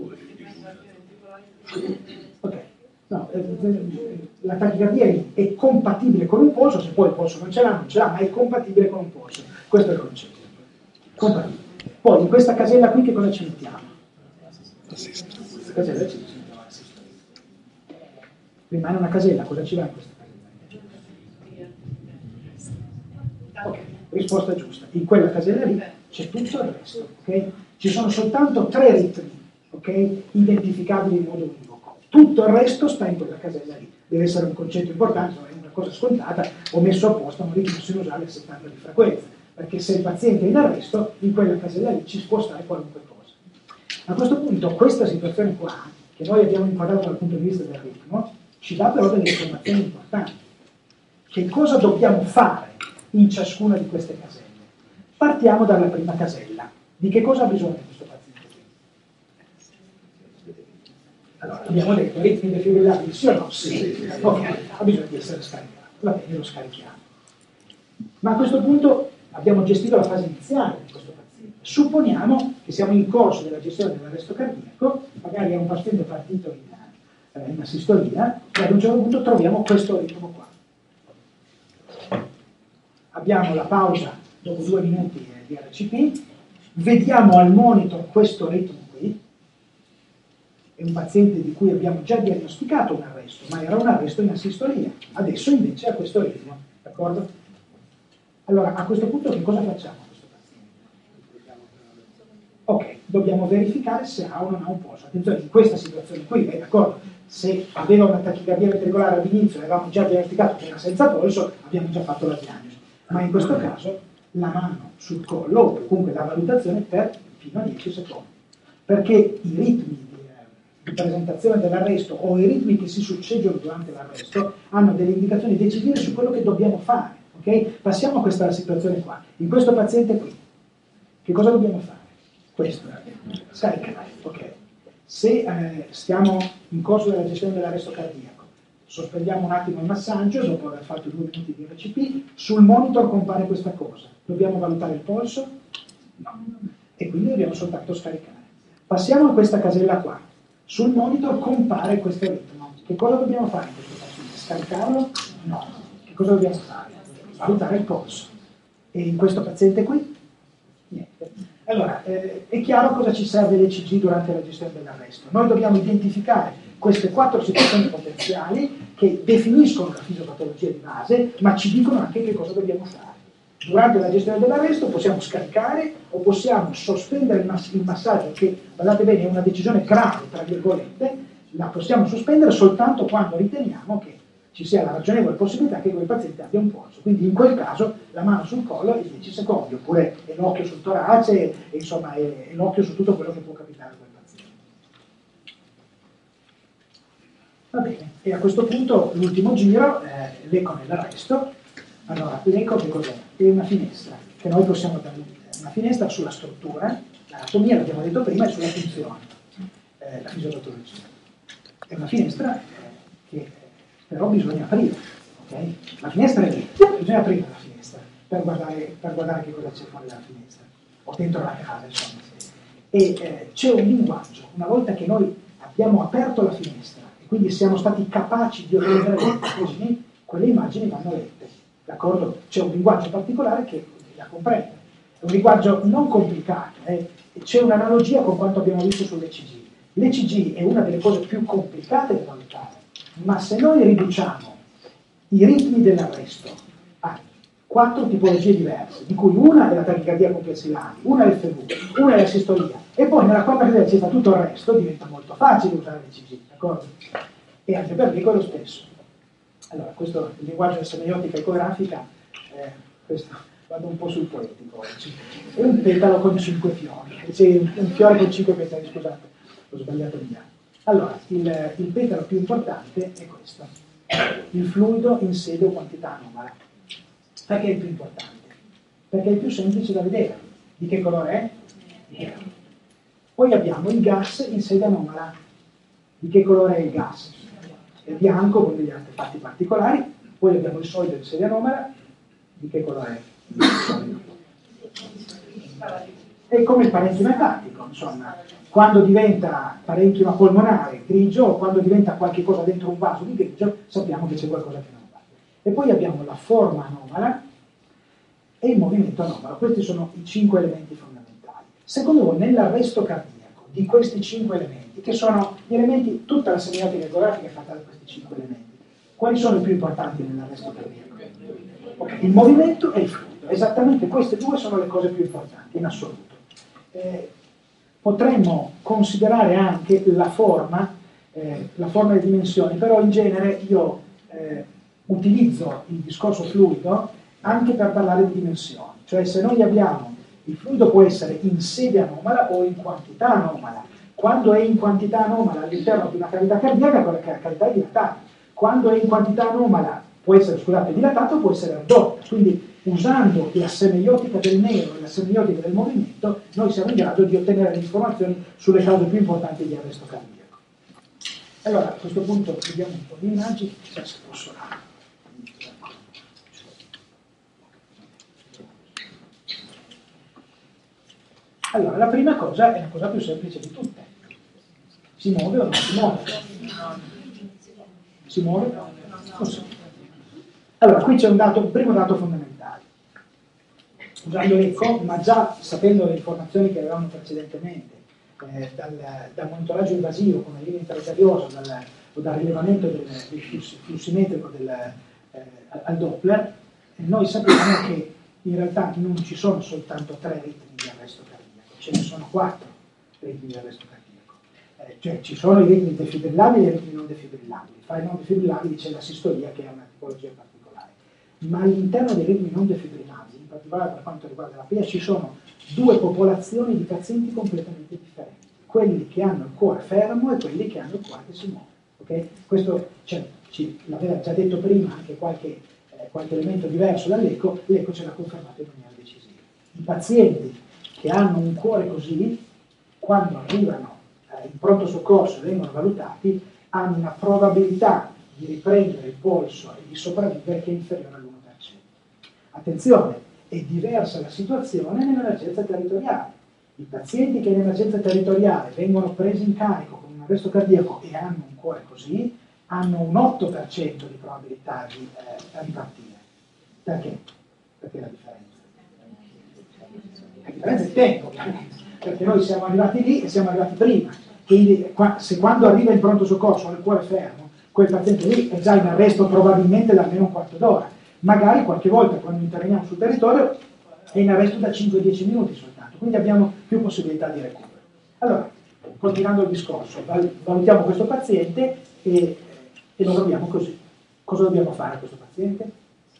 Ok, no, eh, la tachicardia è compatibile con un polso, se poi il polso non ce l'ha, non ce l'ha, ma è compatibile con un polso. Questo è il concetto. Compatibile. Poi in questa casella qui che cosa ci mettiamo? Questa casella ci mettiamo la sistolia. Rimane una casella, cosa ci va in questa casella? Ok, risposta giusta. In quella casella lì c'è tutto il resto, ok? Ci sono soltanto tre ritmi, ok? Identificabili in modo univoco. Tutto il resto sta in quella casella lì. Deve essere un concetto importante, non è una cosa scontata, ho messo apposta un ritmo sinusale a settanta di frequenza, perché se il paziente è in arresto, in quella casella lì ci può stare qualunque cosa. A questo punto, questa situazione qua, che noi abbiamo inquadrato dal punto di vista del ritmo, ci dà però delle informazioni importanti. Che cosa dobbiamo fare in ciascuna di queste caselle? Partiamo dalla prima casella. Di che cosa ha bisogno questo paziente qui? Allora, abbiamo detto, ritmi defibrillanti, sì o no? Sì. Ok, ha bisogno di essere scaricato. Va bene, lo scarichiamo. Ma a questo punto abbiamo gestito la fase iniziale di questo paziente. Supponiamo che siamo in corso della gestione dell'arresto cardiaco, magari è un paziente partito in, in assistolia, e ad un certo punto troviamo questo ritmo qua. Abbiamo la pausa dopo due minuti di R C P, vediamo al monitor questo ritmo qui, è un paziente di cui abbiamo già diagnosticato un arresto, ma era un arresto in assistolia, adesso invece ha questo ritmo, d'accordo? Allora, a questo punto che cosa facciamo a questo paziente? Ok, dobbiamo verificare se ha o non ha un polso. Attenzione, in questa situazione qui, eh, d'accordo? Se aveva una tachicardia ventricolare all'inizio e avevamo già diagnosticato che era senza polso, abbiamo già fatto la diagnosi. Ma in questo caso la mano sul collo, o comunque la valutazione per fino a dieci secondi. Perché i ritmi di, di presentazione dell'arresto o i ritmi che si succedono durante l'arresto hanno delle indicazioni decisive su quello che dobbiamo fare. Okay? Passiamo a questa situazione qua. In questo paziente qui, che cosa dobbiamo fare? Questo, scaricare. Okay. Se eh, stiamo in corso della gestione dell'arresto cardiaco, sospendiamo un attimo il massaggio, dopo aver fatto due minuti di R C P, sul monitor compare questa cosa. Dobbiamo valutare il polso? No. E quindi dobbiamo soltanto scaricare. Passiamo a questa casella qua. Sul monitor compare questo ritmo. Che cosa dobbiamo fare in questo paziente? Scaricarlo? No. Che cosa dobbiamo fare? Valutare il polso. E in questo paziente qui? Niente. Allora, eh, è chiaro cosa ci serve l'E C G durante la gestione dell'arresto. Noi dobbiamo identificare queste quattro situazioni potenziali che definiscono la fisiopatologia di base, ma ci dicono anche che cosa dobbiamo fare. Durante la gestione dell'arresto possiamo scaricare o possiamo sospendere il, mass- il massaggio, che, guardate bene, è una decisione grave, tra virgolette, la possiamo sospendere soltanto quando riteniamo che ci sia la ragionevole possibilità che quel paziente abbia un polso. Quindi in quel caso la mano sul collo è dieci secondi, oppure è l'occhio sul torace, e, insomma è, è l'occhio su tutto quello che può capitare a quel paziente. Va bene, e a questo punto l'ultimo giro, eh, l'eco nell'arresto. Allora, l'eco che cos'è? È una finestra che noi possiamo dare, una finestra sulla struttura, l'anatomia, l'abbiamo detto prima, e sulla funzione, eh, la fisiopatologia. È una finestra eh, che però bisogna aprire, ok? La finestra è lì, bisogna aprire la finestra per guardare, per guardare che cosa c'è fuori dalla finestra, o dentro la casa, insomma. E eh, c'è un linguaggio, una volta che noi abbiamo aperto la finestra e quindi siamo stati capaci di ottenere le immagini, quelle immagini vanno lette, d'accordo? C'è un linguaggio particolare che la comprende, è un linguaggio non complicato, eh? C'è un'analogia con quanto abbiamo visto sull'E C G. L'E C G è una delle cose più complicate da valutare, ma se noi riduciamo i ritmi dell'arresto a quattro tipologie diverse, di cui una è la tachicardia complessilare, una è l'F V, una è la sistolia, e poi nella quarta casella ci sta tutto il resto, diventa molto facile usare l'E C G, d'accordo? E anche per l'eco è lo stesso. Allora, questo il linguaggio di semiotica ecografica, eh, questo vado un po' sul poetico oggi, è un petalo con cinque fiori, cioè un fiore con cinque petali, scusate. ho sbagliato il bianco. Allora, il, il petalo più importante è questo, il fluido in sede o quantità anomala. Perché è il più importante? Perché è il più semplice da vedere. Di che colore è? Nero. Poi abbiamo il gas in sede anomala. Di che colore è il gas? È bianco con degli artefatti particolari. Poi abbiamo il solido in sede anomala. Di che colore è il solido? È come il parenchima epatico, insomma. Quando diventa parenchima polmonare grigio o quando diventa qualche cosa dentro un vaso di grigio, sappiamo che c'è qualcosa che non va. E poi abbiamo la forma anomala e il movimento anomalo. Questi sono i cinque elementi fondamentali. Secondo voi, nell'arresto cardiaco di questi cinque elementi, che sono gli elementi, tutta la semiotica ecografica è fatta da questi cinque elementi, quali sono i più importanti nell'arresto cardiaco? Okay, il movimento e il fluido. Esattamente queste due sono le cose più importanti in assoluto. Eh, potremmo considerare anche la forma, eh, la forma e le dimensioni, però in genere io eh, utilizzo il discorso fluido anche per parlare di dimensioni, cioè se noi abbiamo, il fluido può essere in sede anomala o in quantità anomala. Quando è in quantità anomala all'interno di una cavità cardiaca, quella cavità è dilatata. Quando è in quantità anomala può essere, scusate, dilatato, può essere ridotta. Quindi usando la semiotica del nero e la semiotica del movimento, noi siamo in grado di ottenere le informazioni sulle cause più importanti di arresto cardiaco. Allora, a questo punto vediamo un po' di immagini, se posso. Allora, la prima cosa è la cosa più semplice di tutte. Si muove o non si muove? Si muove? Così. Allora, qui c'è un dato, un primo dato fondamentale. Usando l'eco, ma già sapendo le informazioni che avevamo precedentemente, eh, dal, dal monitoraggio invasivo con la linea interarteriosa dal, o dal rilevamento del, del flussi, flussimetrico del, eh, al Doppler, eh, noi sappiamo che in realtà non ci sono soltanto tre ritmi di arresto cardiaco, ce ne sono quattro ritmi di arresto cardiaco. Eh, cioè ci sono i ritmi defibillabili e i ritmi non defibillabili. Fra i non defibillabili c'è la sistolia, che è una tipologia particolare. Ma all'interno dei ritmi non defibrillanti, in particolare per quanto riguarda la P E A, ci sono due popolazioni di pazienti completamente differenti, quelli che hanno il cuore fermo e quelli che hanno il cuore che si muove. Okay? Questo cioè, ci, l'aveva già detto prima anche qualche, eh, qualche elemento diverso dall'eco, l'eco ce l'ha confermato in maniera decisiva. I pazienti che hanno un cuore così, quando arrivano eh, in pronto soccorso e vengono valutati, hanno una probabilità di riprendere il polso e di sopravvivere che è inferiore all'uno per cento. Attenzione, è diversa la situazione nell'emergenza territoriale. I pazienti che in emergenza territoriale vengono presi in carico con un arresto cardiaco e hanno un cuore così, hanno un otto per cento di probabilità di eh, ripartire. Perché? Perché la differenza? La differenza è il tempo, ovviamente, perché noi siamo arrivati lì e siamo arrivati prima. Quindi se quando arriva in pronto soccorso al cuore fermo, quel paziente lì è già in arresto probabilmente da almeno un quarto d'ora. Magari qualche volta quando interveniamo sul territorio è in arresto da cinque a dieci minuti soltanto, quindi abbiamo più possibilità di recupero. Allora, continuando il discorso, valutiamo questo paziente e, e lo troviamo così. Cosa dobbiamo fare a questo paziente?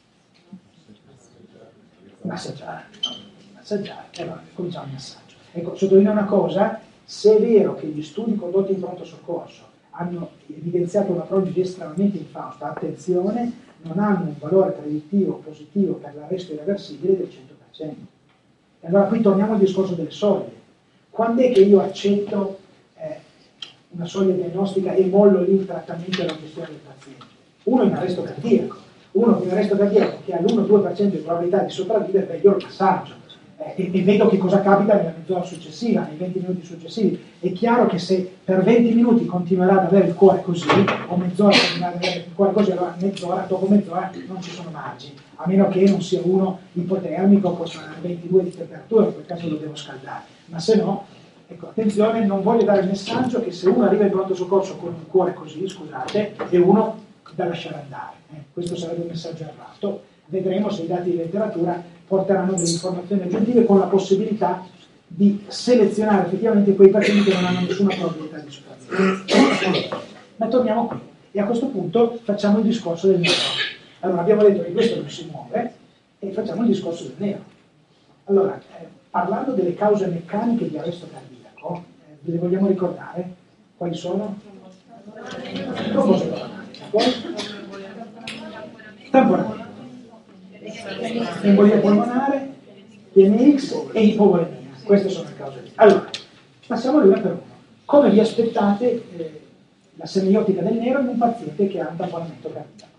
Massaggiare. Massaggiare. E allora, cominciamo il massaggio. Ecco, sottolineo una cosa, se è vero che gli studi condotti in pronto soccorso hanno evidenziato una prognosi estremamente infausta, attenzione, non hanno un valore predittivo positivo per l'arresto irreversibile del cento per cento. E allora qui torniamo al discorso delle soglie. Quando è che io accetto eh, una soglia diagnostica e mollo lì il trattamento e la gestione del paziente? Uno in arresto cardiaco, uno in arresto cardiaco che ha l'uno due per cento di probabilità di sopravvivere, beh, io lo passaggio. E, e vedo che cosa capita nella mezz'ora successiva, nei venti minuti successivi. È chiaro che se per venti minuti continuerà ad avere il cuore così, o mezz'ora continuerà ad avere il cuore così, allora mezz'ora, dopo mezz'ora non ci sono margini, a meno che non sia uno ipotermico, possono avere ventidue di temperatura, in quel caso lo devo scaldare, ma se no, ecco, attenzione, non voglio dare il messaggio che se uno arriva in pronto soccorso con un cuore così, scusate, è uno da lasciare andare, eh, questo sarebbe un messaggio errato. Vedremo se i dati di letteratura porteranno delle informazioni aggiuntive con la possibilità di selezionare effettivamente quei pazienti che non hanno nessuna probabilità di sopravvivere. Ma torniamo qui e a questo punto facciamo il discorso del nero. Allora abbiamo detto che questo non si muove e facciamo il discorso del nero. Allora, eh, parlando delle cause meccaniche di arresto cardiaco, eh, ve le vogliamo ricordare? Quali sono? Trombosi coronari. Poi? Tamponamento. Embolia polmonare, P N X e ipovolemia. Queste sono le cause. Allora, passiamo all'una per uno. Come vi aspettate eh, la semiotica del nero in un paziente che ha un tamponamento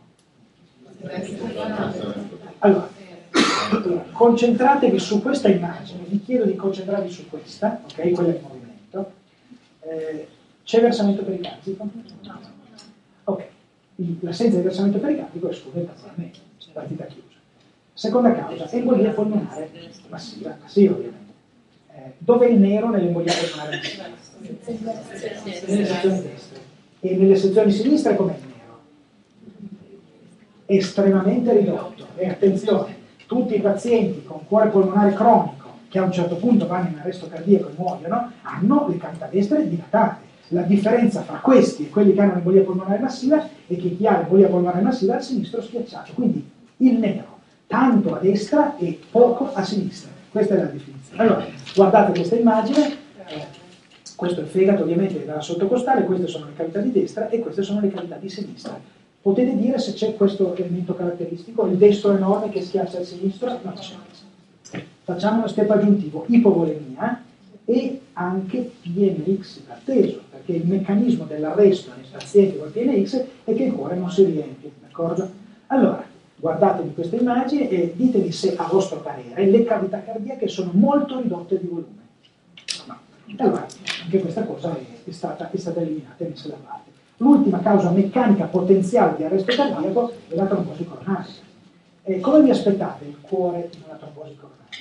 cardiaco? Allora, concentratevi su questa immagine, vi chiedo di concentrarvi su questa, ok? Quella in movimento. Eh, c'è versamento pericaldico? Ok, l'assenza di versamento pericaldico esclude il tamponamento, partita chiusa. Seconda causa, embolia polmonare massiva, massiva ovviamente. Eh, dove è il nero nell'embolia polmonare massiva? Nelle sezioni destre. E nelle sezioni sinistre com'è il nero? Estremamente ridotto. E attenzione, tutti i pazienti con cuore polmonare cronico che a un certo punto vanno in arresto cardiaco e muoiono hanno le cavità destre dilatate. La differenza fra questi e quelli che hanno l'embolia polmonare massiva è che chi ha l'embolia polmonare massiva è al sinistro schiacciato. Quindi il nero tanto a destra e poco a sinistra. Questa è la definizione. Allora, guardate questa immagine, eh, questo è il fegato ovviamente dalla sottocostale, queste sono le cavità di destra e queste sono le cavità di sinistra. Potete dire se c'è questo elemento caratteristico, il destro enorme che schiaccia al sinistro? No, c'è. Facciamo uno step aggiuntivo, ipovolemia e anche P N X atteso, perché il meccanismo dell'arresto nei pazienti con P N X è che il cuore non si riempie, d'accordo? Allora, guardatevi questa immagine e ditemi se a vostro parere le cavità cardiache sono molto ridotte di volume. No. Allora, anche questa cosa è, è, stata, è stata eliminata e messa da parte. L'ultima causa meccanica potenziale di arresto cardiaco è la trombosi coronarica. E come vi aspettate il cuore in una trombosi coronarica?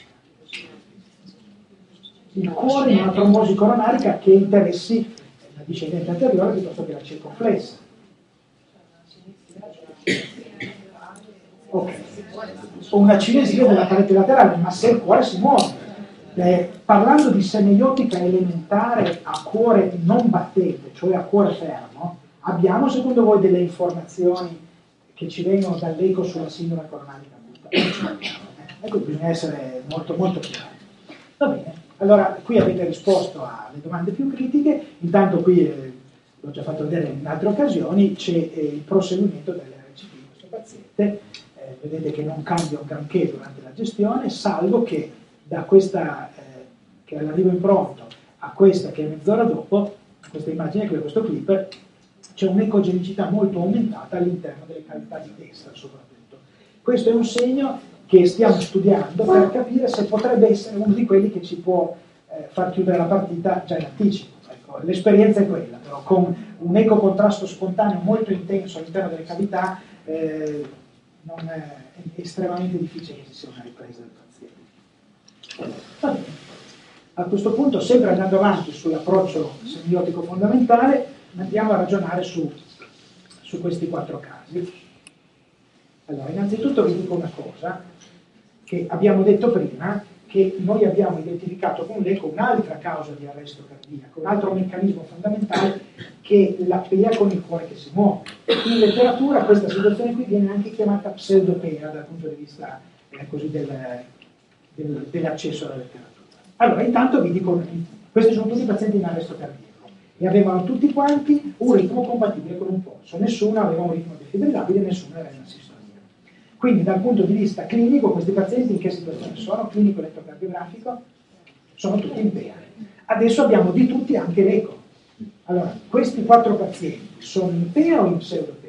Il cuore in una trombosi coronarica che interessi la discendente anteriore piuttosto che la circonflessa. Ok, una cinesia della parete laterale, ma se il cuore si muove. Eh, parlando di semeiotica elementare a cuore non battente, cioè a cuore fermo, abbiamo secondo voi delle informazioni che ci vengono dall'eco sulla sindrome coronarica acuta? Ecco, bisogna essere molto molto chiari. Va bene, allora qui avete risposto alle domande più critiche, intanto qui, eh, l'ho già fatto vedere in altre occasioni, c'è eh, il proseguimento dell'R C P di questo paziente. Vedete che non cambia un granché durante la gestione, salvo che da questa eh, che è all'arrivo in pronto a questa che è mezz'ora dopo, questa immagine qui, questo clip, c'è un'ecogenicità molto aumentata all'interno delle cavità di destra soprattutto. Questo è un segno che stiamo studiando per capire se potrebbe essere uno di quelli che ci può eh, far chiudere la partita già in anticipo. Ecco, l'esperienza è quella, però con un ecocontrasto spontaneo molto intenso all'interno delle cavità eh, non è, è estremamente difficile che ci sia una ripresa del paziente. Va bene. A questo punto, sempre andando avanti sull'approccio semiotico fondamentale, andiamo a ragionare su, su questi quattro casi. Allora, innanzitutto vi dico una cosa, che abbiamo detto prima, che noi abbiamo identificato con l'eco un'altra causa di arresto cardiaco, un altro meccanismo fondamentale che è l'apnea con il cuore che si muove. In letteratura questa situazione qui viene anche chiamata pseudopnea dal punto di vista eh, così del, del, dell'accesso alla letteratura. Allora, intanto vi dico, questi sono tutti pazienti in arresto cardiaco e avevano tutti quanti un ritmo compatibile con un polso, nessuno aveva un ritmo defibrillabile, nessuno era in assistolia. Quindi dal punto di vista clinico questi pazienti in che situazione sono? Clinico elettrocardiografico? Sono tutti in P E A. Adesso abbiamo di tutti anche l'eco. Allora, questi quattro pazienti sono in P E A o in pseudo-P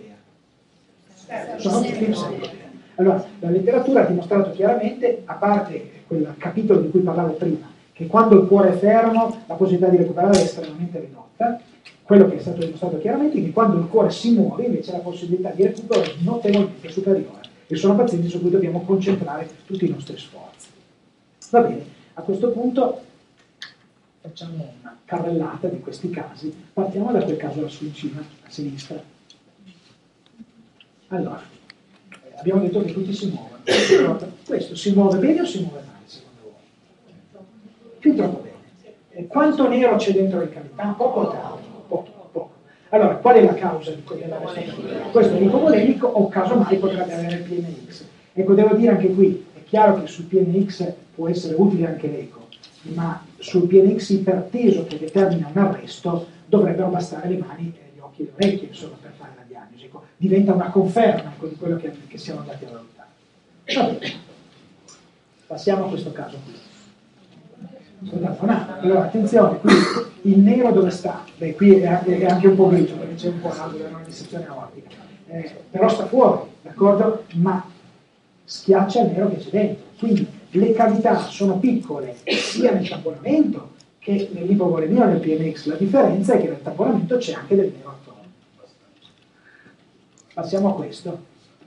E A? Sono tutti in pseudo-P E A. Allora, la letteratura ha dimostrato chiaramente, a parte quel capitolo di cui parlavo prima, che quando il cuore è fermo la possibilità di recuperare è estremamente ridotta, quello che è stato dimostrato chiaramente è che quando il cuore si muove invece la possibilità di recupero è notevolmente superiore. E sono pazienti su cui dobbiamo concentrare tutti i nostri sforzi. Va bene, a questo punto facciamo una carrellata di questi casi. Partiamo da quel caso lassù in cima, a sinistra. Allora, eh, abbiamo detto che tutti si muovono. Questo si muove bene o si muove male, secondo voi? Fin troppo bene. E quanto nero c'è dentro le cavità? Poco o tanto? Poco. Allora, qual è la causa di quell'arresto? Questo è l'ipovolemico o casomai potrebbe avere il P N X. Ecco, devo dire anche qui, è chiaro che sul P N X può essere utile anche l'eco, ma sul P N X iperteso che determina un arresto dovrebbero bastare le mani, eh, gli occhi e le orecchie insomma, per fare la diagnosi. Ecco, diventa una conferma ecco, di quello che, che siamo andati a valutare. Va bene. Passiamo a questo caso qui. Allora, attenzione, qui il nero dove sta? Beh, qui è anche, è anche un po' grigio perché c'è un po' l'acqua, è una dissezione aortica. Eh, però sta fuori, d'accordo? Ma schiaccia il nero che c'è dentro. Quindi le cavità sono piccole sia nel tamponamento che nell'ipovolemia o nel P M X. La differenza è che nel tamponamento c'è anche del nero attorno. Passiamo a questo.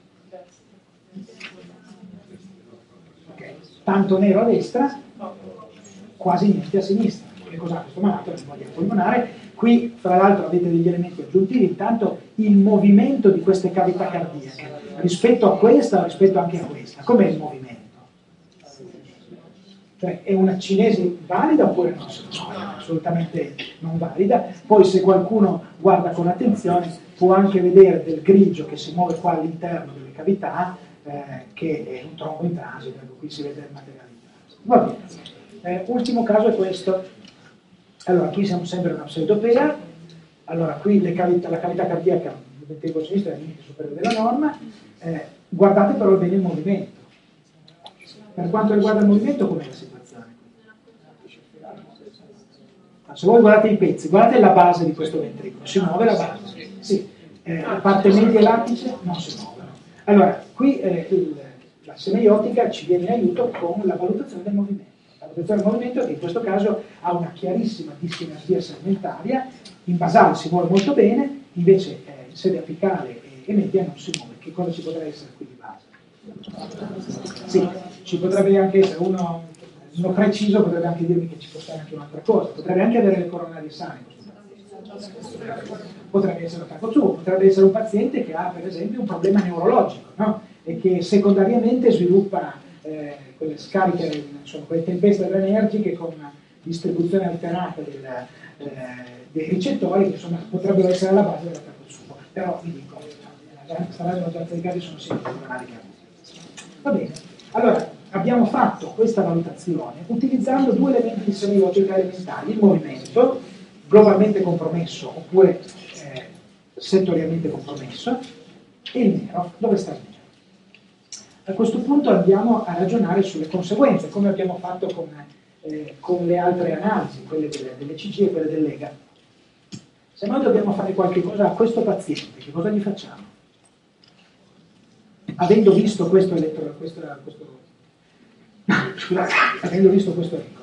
Okay. Tanto nero a destra, quasi niente a sinistra. Che cos'ha questo malato? L'embolia polmonare. Qui, fra l'altro, avete degli elementi aggiuntivi. Intanto il movimento di queste cavità cardiache rispetto a questa, rispetto anche a questa. Com'è il movimento? Cioè, è una cinesi valida oppure no? No, assolutamente non valida. Poi se qualcuno guarda con attenzione può anche vedere del grigio che si muove qua all'interno delle cavità, eh, che è un trombo in transito, qui si vede il materiale in transito. Va bene. Eh, ultimo caso è questo. Allora, qui siamo sempre in una pseudopea. Allora, qui le cavità, la cavità cardiaca del ventricolo sinistro è al limite superiore della norma. Eh, guardate però bene il movimento. Per quanto riguarda il movimento, com'è la situazione? Se voi guardate i pezzi, guardate la base di questo ventricolo, si muove la base, sì. Eh, la parte media e l'apice non si muovono. Allora, qui eh, il, la semeiotica ci viene in aiuto con la valutazione del movimento. La valutazione del movimento che in questo caso ha una chiarissima diskinesia segmentaria, in basale si muove molto bene, invece eh, in sede apicale e, e media non si muove. Che cosa ci potrà essere qui di base? Sì, ci potrebbe anche essere uno, uno preciso, potrebbe anche dirmi che ci può stare anche un'altra cosa, potrebbe anche avere le coronarie sane, potrebbe essere un capocciugo, potrebbe essere un paziente che ha per esempio un problema neurologico, no? E che secondariamente sviluppa eh, quelle scariche, insomma, quelle tempeste adrenergiche con una distribuzione alterata del, eh, dei ricettori che insomma potrebbero essere alla base della capocciugo, però vi dico, la stragrande maggioranza dei casi sono sempre coronari cardiaci. Va bene, allora abbiamo fatto questa valutazione utilizzando due elementi di semiotica elementari, il movimento globalmente compromesso oppure eh, settorialmente compromesso e il nero. Dove sta il nero? A questo punto andiamo a ragionare sulle conseguenze, come abbiamo fatto con, eh, con le altre analisi, quelle delle, delle C G e quelle dell'E G A. Se noi dobbiamo fare qualche cosa a questo paziente, che cosa gli facciamo? Avendo visto questo elettro, questo, questo scusate, avendo visto questo elenco.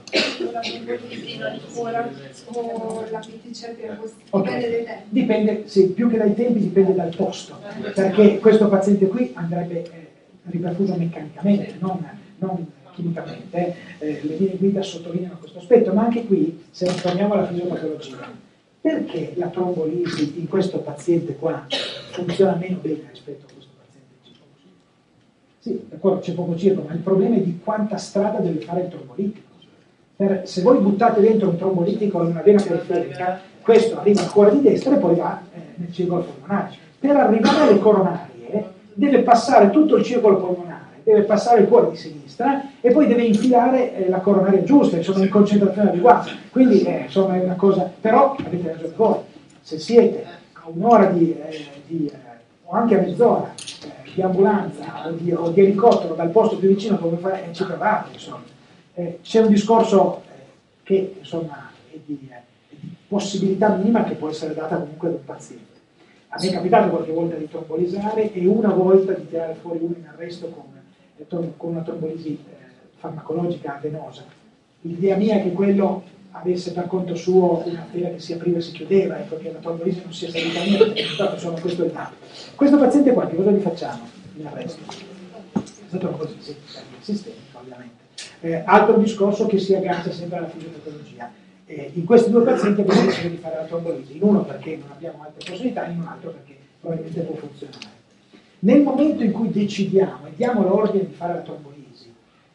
Okay. Dipende, sì, più che dai tempi dipende dal posto, perché questo paziente qui andrebbe eh, riperfuso meccanicamente, non, non chimicamente. Eh, le linee guida sottolineano questo aspetto, ma anche qui, se torniamo alla fisiopatologia, perché la trombolisi in questo paziente qua funziona meno bene rispetto a questo paziente? Sì, d'accordo, c'è poco circo, ma il problema è di quanta strada deve fare il trombolitico. Per, se voi buttate dentro un trombolitico in una vena periferica, questo arriva al cuore di destra e poi va eh, nel circolo polmonare. Per arrivare alle coronarie deve passare tutto il circolo polmonare, deve passare il cuore di sinistra e poi deve infilare eh, la coronaria giusta, insomma in concentrazione adeguata. Quindi eh, insomma è una cosa, però avete ragione voi, se siete a un'ora di, eh, di eh, o anche a mezz'ora eh, di ambulanza o di, o di elicottero dal posto più vicino dove fare, eh, ci provate, insomma. Eh, c'è un discorso eh, che insomma è di, eh, è di possibilità minima che può essere data comunque ad un paziente. A me è capitato qualche volta di trombolizare e una volta di tirare fuori uno in arresto con, eh, con una trombolisi eh, farmacologica venosa. L'idea mia è che quello avesse per conto suo una vena che si apriva e si chiudeva, ecco, che la trombolisi non sia servita a niente, però insomma questo è il dato. Questo paziente qua, che cosa gli facciamo in arresto? La trombolisi, sì, sistemica ovviamente. Eh, altro discorso che si aggancia sempre alla fisiopatologia. Eh, in questi due pazienti abbiamo deciso di fare la trombolisi, in uno perché non abbiamo altre possibilità, in un altro perché probabilmente può funzionare. Nel momento in cui decidiamo e diamo l'ordine di fare la trombolisi,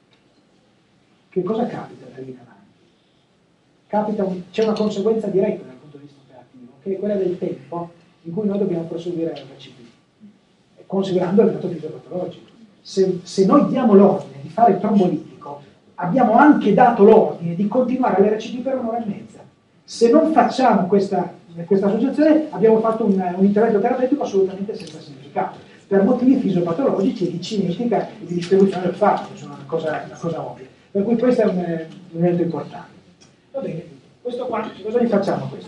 che cosa capita da lì in avanti? Capita un, c'è una conseguenza diretta dal punto di vista operativo, che è quella del tempo in cui noi dobbiamo proseguire l'R C P, considerando il dato fisiopatologico. Se, se noi diamo l'ordine di fare il trombolitico, abbiamo anche dato l'ordine di continuare l'R C P per un'ora e mezza. Se non facciamo questa in questa associazione abbiamo fatto un, un intervento terapeutico assolutamente senza significato, per motivi fisiopatologici e di cinetica e di distribuzione del farmaco, sono una cosa, una cosa ovvia. Per cui questo è un, un elemento importante. Va bene, questo qua, cosa gli facciamo questo?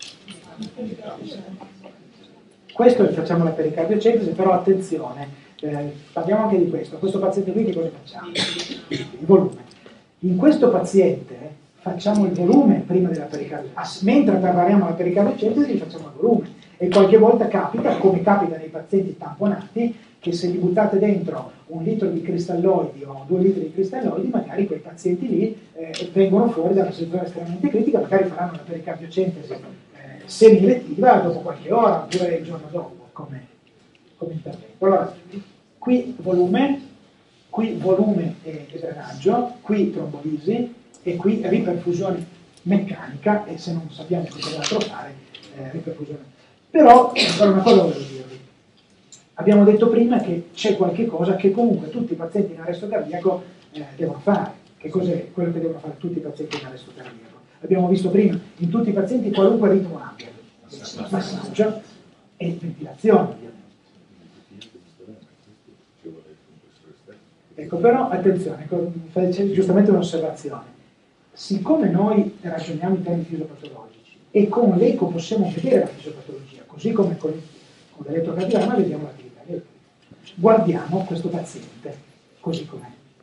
Questo gli facciamo la pericardiocentesi, però attenzione, eh, parliamo anche di questo. A questo paziente qui che cosa facciamo? Il volume. In questo paziente facciamo il volume prima della pericardiocentesi, mentre prepariamo la pericardiocentesi gli facciamo il volume. E qualche volta capita, come capita nei pazienti tamponati, che se gli buttate dentro un litro di cristalloidi o due litri di cristalloidi, magari quei pazienti lì eh, vengono fuori da una situazione estremamente critica, magari faranno la pericardiocentesi eh, semi-elettiva dopo qualche ora oppure il giorno dopo come, come intervento. Allora, qui volume, qui volume e, e drenaggio, qui trombolisi e qui riperfusione meccanica, e se non sappiamo che cos'altro fare, eh, riperfusione. Però, ancora una cosa voglio dirvi. Abbiamo detto prima che c'è qualche cosa che comunque tutti i pazienti in arresto cardiaco eh, devono fare. Che cos'è quello che devono fare tutti i pazienti in arresto cardiaco? Abbiamo visto prima, in tutti i pazienti qualunque ritmo abbiano. Massaggio e ventilazione, ovviamente. Ecco, però, attenzione, ecco, c'è giustamente un'osservazione. Siccome noi ragioniamo in termini fisiopatologici e con l'eco possiamo vedere la fisiopatologia, così come con, con l'elettrocardiogramma vediamo l'attività elettrica. Guardiamo questo paziente così com'è.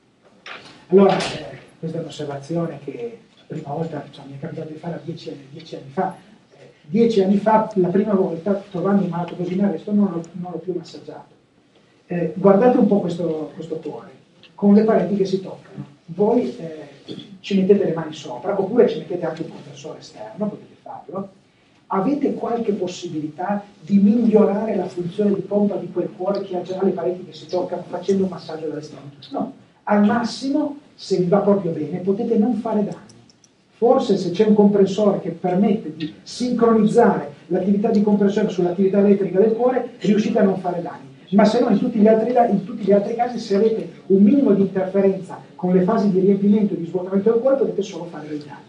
Allora, eh, questa è un'osservazione che la prima volta, cioè, mi è capitato di fare dieci anni, dieci anni fa. Eh, dieci anni fa, la prima volta, trovando un malato così in arresto, non l'ho, non l'ho più massaggiato. Eh, guardate un po' questo, questo cuore, con le pareti che si toccano. Voi eh, ci mettete le mani sopra, oppure ci mettete anche un compressore esterno, potete farlo. Avete qualche possibilità di migliorare la funzione di pompa di quel cuore che ha già le pareti che si toccano facendo un massaggio dall'esterno? No, al massimo, se vi va proprio bene, potete non fare danni. Forse se c'è un compressore che permette di sincronizzare l'attività di compressione sull'attività elettrica del cuore, riuscite a non fare danni. Ma se no, in tutti gli altri, in tutti gli altri casi, se avete un minimo di interferenza con le fasi di riempimento e di svuotamento del cuore, potete solo fare dei danni.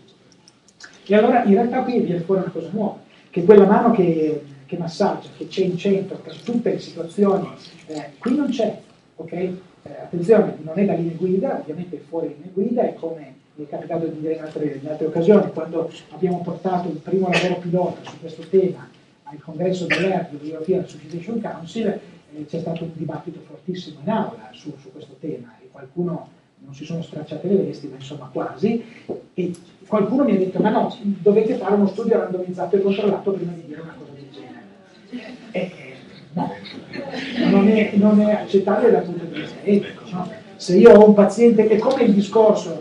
E allora in realtà qui viene fuori una cosa nuova, che quella mano che, che massaggia, che c'è in centro per tutte le situazioni, eh, qui non c'è, ok? Eh, attenzione, non è la linea guida, ovviamente è fuori linea guida, è come mi è capitato di dire in altre, in altre occasioni, quando abbiamo portato il primo lavoro pilota su questo tema al congresso dell'E R D, dell'European Association Council, eh, c'è stato un dibattito fortissimo in aula su, su questo tema, e qualcuno, non si sono stracciate le vesti, ma insomma quasi, e qualcuno mi ha detto, ma no, dovete fare uno studio randomizzato e controllato prima di dire una cosa del genere. E, no, non è, non è accettabile dal punto di vista etico. No? Se io ho un paziente, è come il discorso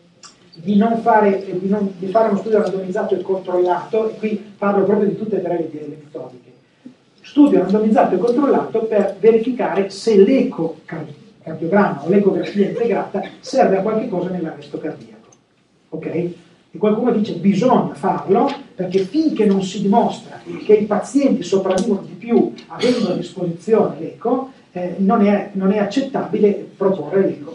di non fare, di non, di fare uno studio randomizzato e controllato, e qui parlo proprio di tutte e tre le, le metodiche. Studio randomizzato e controllato per verificare se l'ecocardiogramma o l'ecografia integrata serve a qualche cosa nell'arresto cardiaco. Ok? E qualcuno dice bisogna farlo perché finché non si dimostra che i pazienti sopravvivono di più avendo a disposizione l'eco, eh, non, è, non è accettabile proporre l'eco.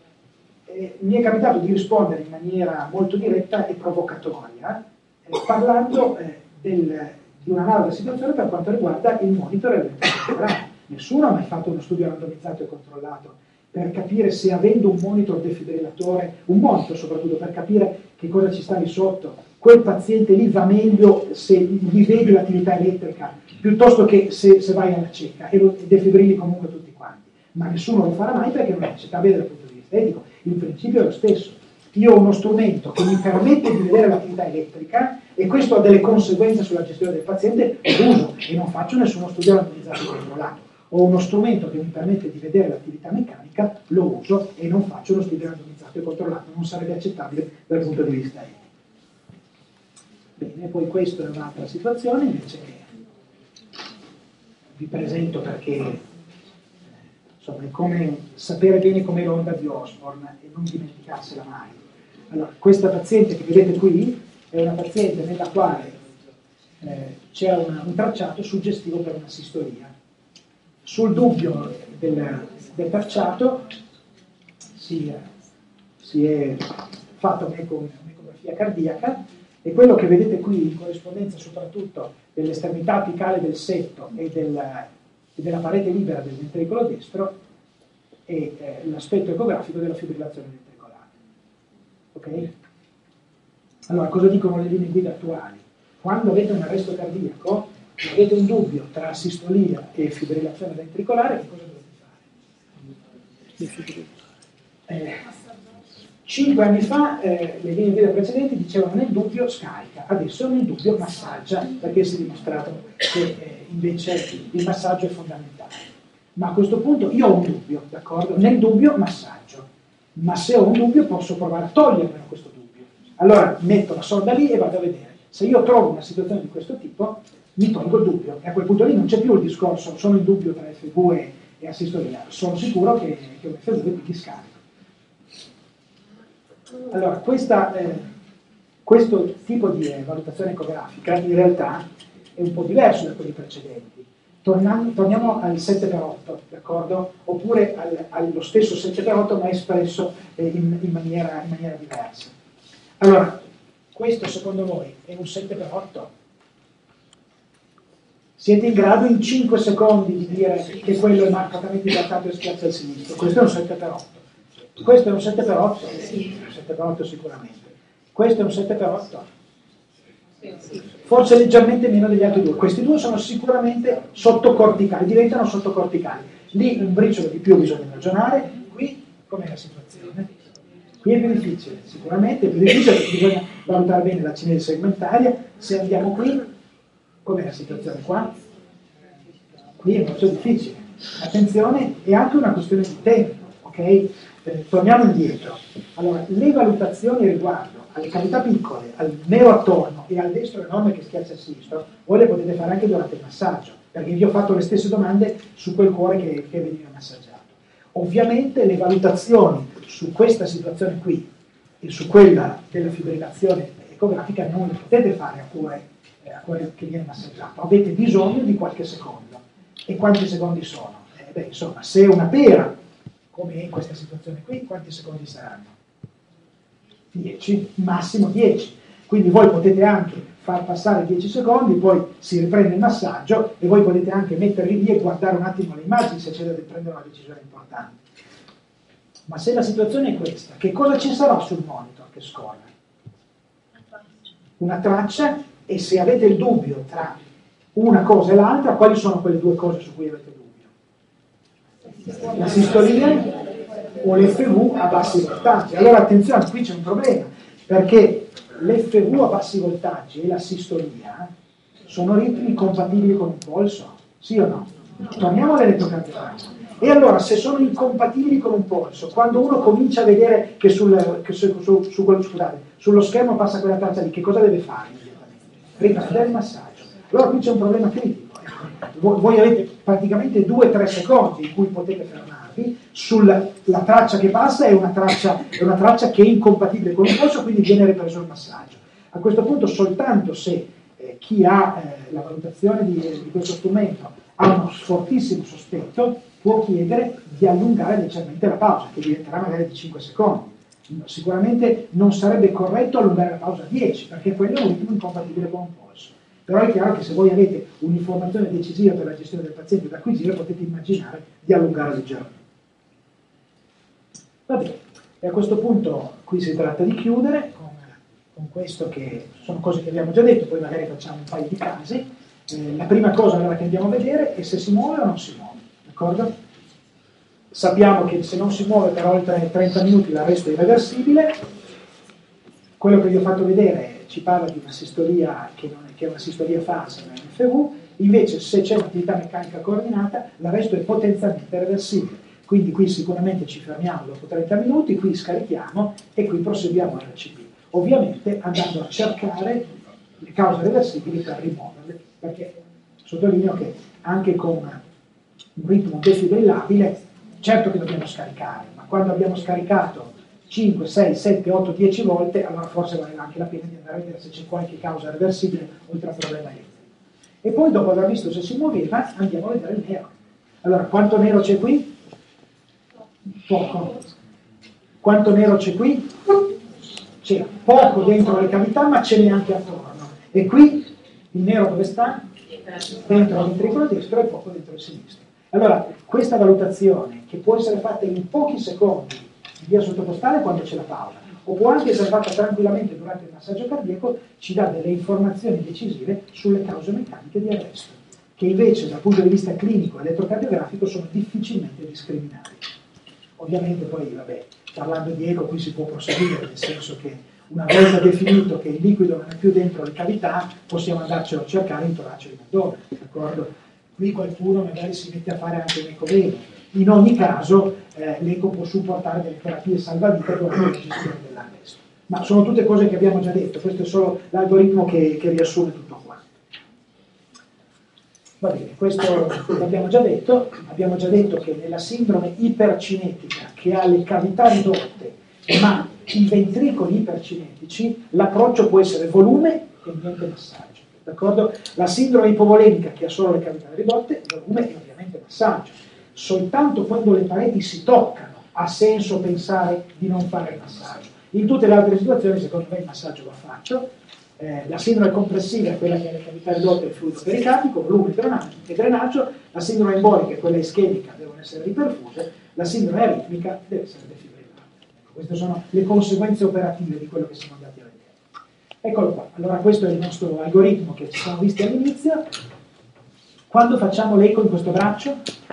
Eh, mi è capitato di rispondere in maniera molto diretta e provocatoria, eh, parlando eh, del, di un'analoga situazione per quanto riguarda il monitor elettrocardiogramma. Nessuno ha mai fatto uno studio randomizzato e controllato per capire se avendo un monitor defibrillatore, un monitor soprattutto per capire che cosa ci sta lì sotto, quel paziente lì va meglio se gli vedi l'attività elettrica piuttosto che se, se vai alla cieca e lo defibrilli comunque tutti quanti. Ma nessuno lo farà mai perché non è accettabile dal punto di vista etico. Il principio è lo stesso. Io ho uno strumento che mi permette di vedere l'attività elettrica e questo ha delle conseguenze sulla gestione del paziente, lo uso e non faccio nessuno studio randomizzato e controllato. Ho uno strumento che mi permette di vedere l'attività meccanica, lo uso e non faccio lo studio randomizzato e controllato. Non sarebbe accettabile dal punto di vista etico. Bene, poi questa è un'altra situazione, invece vi presento perché insomma, è come sapere bene com'è l'onda di Osborne e non dimenticarsela mai. Allora, questa paziente che vedete qui è una paziente nella quale eh, c'era una, un tracciato suggestivo per una sistolia. Sul dubbio del, del tracciato si, si è fatta un'ecografia cardiaca E quello che vedete qui in corrispondenza soprattutto dell'estremità apicale del setto e, del, e della parete libera del ventricolo destro è eh, l'aspetto ecografico della fibrillazione ventricolare. Ok? Allora, cosa dicono le linee guida attuali? Quando avete un arresto cardiaco, avete un dubbio tra sistolia e fibrillazione ventricolare, che cosa dovete fare? Eh, cinque anni fa eh, le linee guida precedenti dicevano nel dubbio scarica, adesso nel dubbio massaggia, perché si è dimostrato che eh, invece il massaggio è fondamentale. Ma a questo punto io ho un dubbio, d'accordo? Nel dubbio massaggio, ma se ho un dubbio posso provare a togliermelo questo dubbio. Allora metto la sonda lì e vado a vedere. Se io trovo una situazione di questo tipo, mi tolgo il dubbio. E a quel punto lì non c'è più il discorso, sono in dubbio tra F V e, e assistolia. Sono sicuro che, che un F V e quindi scarico. Allora, questa, eh, questo tipo di eh, valutazione ecografica in realtà è un po' diverso da quelli precedenti. Tornando, torniamo al sette per otto, d'accordo? Oppure al, allo stesso sette per otto ma espresso eh, in, in, maniera, in maniera diversa. Allora, questo secondo voi è un sette per otto? Siete in grado in cinque secondi di dire che quello è marcatamente idratato e schiaccia al sinistro? Questo è un sette per otto. Questo è un sette per otto? Sì, un sette per otto sicuramente. Questo è un sette per otto? Forse leggermente meno degli altri due. Questi due sono sicuramente sottocorticali, diventano sottocorticali. Lì un briciolo di più bisogna ragionare, qui com'è la situazione? Qui è più difficile, sicuramente è più difficile perché bisogna valutare bene la cinesi segmentaria. Se andiamo qui, com'è la situazione qua? Qui è molto difficile. Attenzione, è anche una questione di tempo, ok? Eh, torniamo indietro. Allora, le valutazioni riguardo alle cavità piccole, al nero attorno e al destro enorme che schiaccia il sinistro, voi le potete fare anche durante il massaggio, perché vi ho fatto le stesse domande su quel cuore che, che veniva massaggiato. Ovviamente le valutazioni su questa situazione qui e su quella della fibrillazione ecografica non le potete fare a cuore, eh, a cuore che viene massaggiato, avete bisogno di qualche secondo. E quanti secondi sono? Eh, beh, insomma, se è una pera, come in questa situazione qui, quanti secondi saranno? dieci, massimo dieci. Quindi voi potete anche far passare dieci secondi, poi si riprende il massaggio e voi potete anche metterli lì e guardare un attimo le immagini se c'è da prendere una decisione importante. Ma se la situazione è questa, che cosa ci sarà sul monitor che scorre? Una traccia, e se avete il dubbio tra una cosa e l'altra, quali sono quelle due cose su cui avete dubbio? La sistolia o l'F V a bassi voltaggi. Allora attenzione, qui c'è un problema, perché l'F V a bassi voltaggi e la sistolia sono ritmi compatibili con un polso, sì o no? Torniamo all'elettrocardiogramma. E allora, se sono incompatibili con un polso, quando uno comincia a vedere che, sul, che su, su, su, scusate, sullo schermo passa quella traccia lì, che cosa deve fare immediatamente? Riprendere il massaggio. Allora qui c'è un problema critico. Voi, voi avete praticamente due o tre secondi in cui potete fermarvi, sulla la traccia che passa è una traccia, è una traccia che è incompatibile con un polso, quindi viene ripreso il massaggio. A questo punto soltanto se eh, chi ha eh, la valutazione di, di questo strumento ha uno fortissimo sospetto, può chiedere di allungare leggermente la pausa, che diventerà magari di cinque secondi. Sicuramente non sarebbe corretto allungare la pausa a dieci, perché quello è un ritmo incompatibile con un polso. Però è chiaro che se voi avete un'informazione decisiva per la gestione del paziente da acquisire, potete immaginare di allungare leggermente. Va bene, e a questo punto qui si tratta di chiudere con, con questo, che sono cose che abbiamo già detto, poi magari facciamo un paio di casi. Eh, la prima cosa allora che andiamo a vedere è se si muove o non si muove. D'accordo? Sappiamo che se non si muove per oltre trenta minuti l'arresto è irreversibile. Quello che vi ho fatto vedere ci parla di una sistolia che, non è, che è una sistolia falsa, una F V, invece se c'è un'attività meccanica coordinata l'arresto è potenzialmente reversibile. Quindi qui sicuramente ci fermiamo dopo trenta minuti, qui scarichiamo e qui proseguiamo all'R C P. Ovviamente andando a cercare le cause reversibili per rimuoverle, perché sottolineo che anche con un ritmo defibrillabile, certo che dobbiamo scaricare, ma quando abbiamo scaricato cinque, sei, sette, otto, dieci volte, allora forse vale anche la pena di andare a vedere se c'è qualche causa reversibile oltre al problema elettrico. E poi dopo aver visto se si muoveva, andiamo a vedere il nero. Allora, quanto nero c'è qui? Poco. Quanto nero c'è qui? c'è poco dentro le cavità, ma ce n'è anche attorno. E qui il nero dove sta? Dentro il ventricolo destro e poco dentro il sinistro. Allora, questa valutazione, che può essere fatta in pochi secondi in via sottocostale quando c'è la pausa, o può anche essere fatta tranquillamente durante il massaggio cardiaco, ci dà delle informazioni decisive sulle cause meccaniche di arresto, che invece dal punto di vista clinico e elettrocardiografico sono difficilmente discriminabili. Ovviamente poi, vabbè, parlando di eco qui si può proseguire, nel senso che una volta definito che il liquido non è più dentro le cavità, possiamo andarcelo a cercare in torace e in addome, d'accordo? Qui qualcuno magari si mette a fare anche un ecoveno. In ogni caso eh, l'eco può supportare delle terapie salvavita durante la gestione dell'arresto. Ma sono tutte cose che abbiamo già detto, questo è solo l'algoritmo che, che riassume tutto qua. Va bene, questo l'abbiamo già detto, abbiamo già detto che nella sindrome ipercinetica che ha le cavità ridotte ma i ventricoli ipercinetici, l'approccio può essere volume e niente massaggio, d'accordo? La sindrome ipovolemica che ha solo le cavità ridotte, volume e ovviamente massaggio. Soltanto quando le pareti si toccano ha senso pensare di non fare il massaggio. In tutte le altre situazioni, secondo me, il massaggio va fatto. Eh, la sindrome compressiva è quella che ha le cavità ridotte e il fluido pericardico, volume e drenaggio. La sindrome embolica è quella ischemica, devono essere riperfuse. La sindrome aritmica deve essere defibrillata. Ecco, queste sono le conseguenze operative di quello che siamo andati a vedere. Eccolo qua. Allora, questo è il nostro algoritmo che ci siamo visti all'inizio. Quando facciamo l'eco in questo braccio?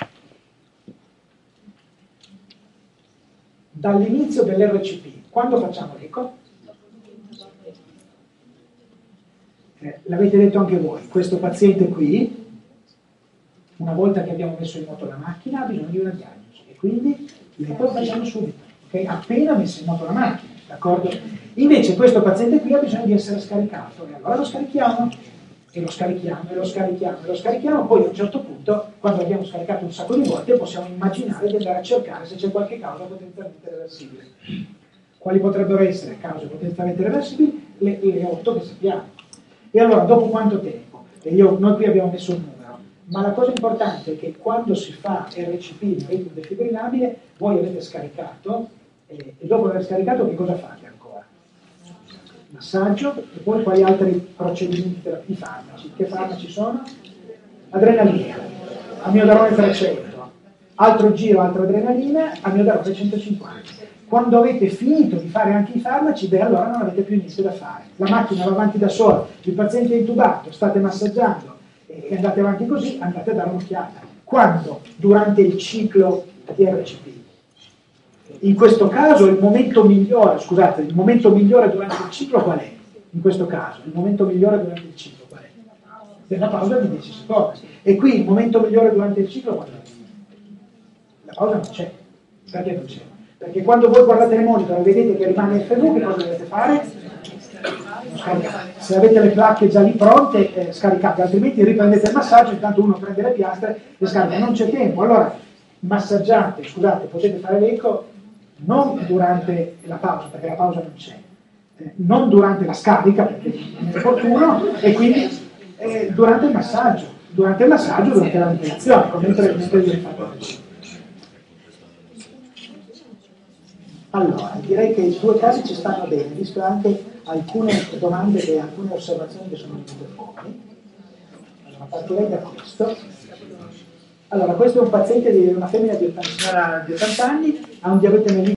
Dall'inizio dell'R C P. Quando facciamo l'eco? Eh, l'avete detto anche voi, questo paziente qui, una volta che abbiamo messo in moto la macchina, ha bisogno di una diagnosi e quindi l'eco lo facciamo subito, ok? Appena messo in moto la macchina, d'accordo? Invece questo paziente qui ha bisogno di essere scaricato e allora lo scarichiamo e lo scarichiamo e lo scarichiamo e lo scarichiamo, poi a un certo punto, quando abbiamo scaricato un sacco di volte, possiamo immaginare di andare a cercare se c'è qualche causa potenzialmente reversibile. Quali potrebbero essere cause potenzialmente reversibili? Le, le otto che sappiamo. E allora, dopo quanto tempo? E io, noi qui abbiamo messo un numero, ma la cosa importante è che quando si fa R C P in ritmo defibrilabile, voi avete scaricato, e, e dopo aver scaricato che cosa fate ancora? Massaggio, e poi quali altri procedimenti terapeutici? Farmaci. Che farmaci sono? Adrenalina, amiodarone trecento, altro giro, altra adrenalina, amiodarone centocinquanta. Quando avete finito di fare anche i farmaci, beh, allora non avete più niente da fare. La macchina va avanti da sola, il paziente è intubato, state massaggiando e andate avanti così, andate a dare un'occhiata. Quando? Durante il ciclo di R C P. In questo caso il momento migliore, scusate, il momento migliore durante il ciclo qual è? In questo caso, il momento migliore durante il ciclo qual è? Della pausa di dieci secondi. E qui il momento migliore durante il ciclo qual è? La pausa non c'è. Perché non c'è? Perché quando voi guardate il monitor e vedete che rimane F V, che cosa dovete fare? Scaricate. Se avete le placche già lì pronte, eh, scaricate, altrimenti riprendete il massaggio, intanto uno prende le piastre e scarica. Non c'è tempo. Allora, massaggiate, scusate, potete fare l'eco non durante la pausa, perché la pausa non c'è, eh, non durante la scarica, perché non è opportuno, e quindi eh, durante il massaggio, durante il massaggio, durante la ventilazione, mentre, mentre vi fate. Allora, direi che i due casi ci stanno bene, visto anche alcune domande e alcune osservazioni che sono venute fuori. Allora, partirei da questo. Allora, questo è un paziente di una femmina di ottanta anni, ha un diabete mellito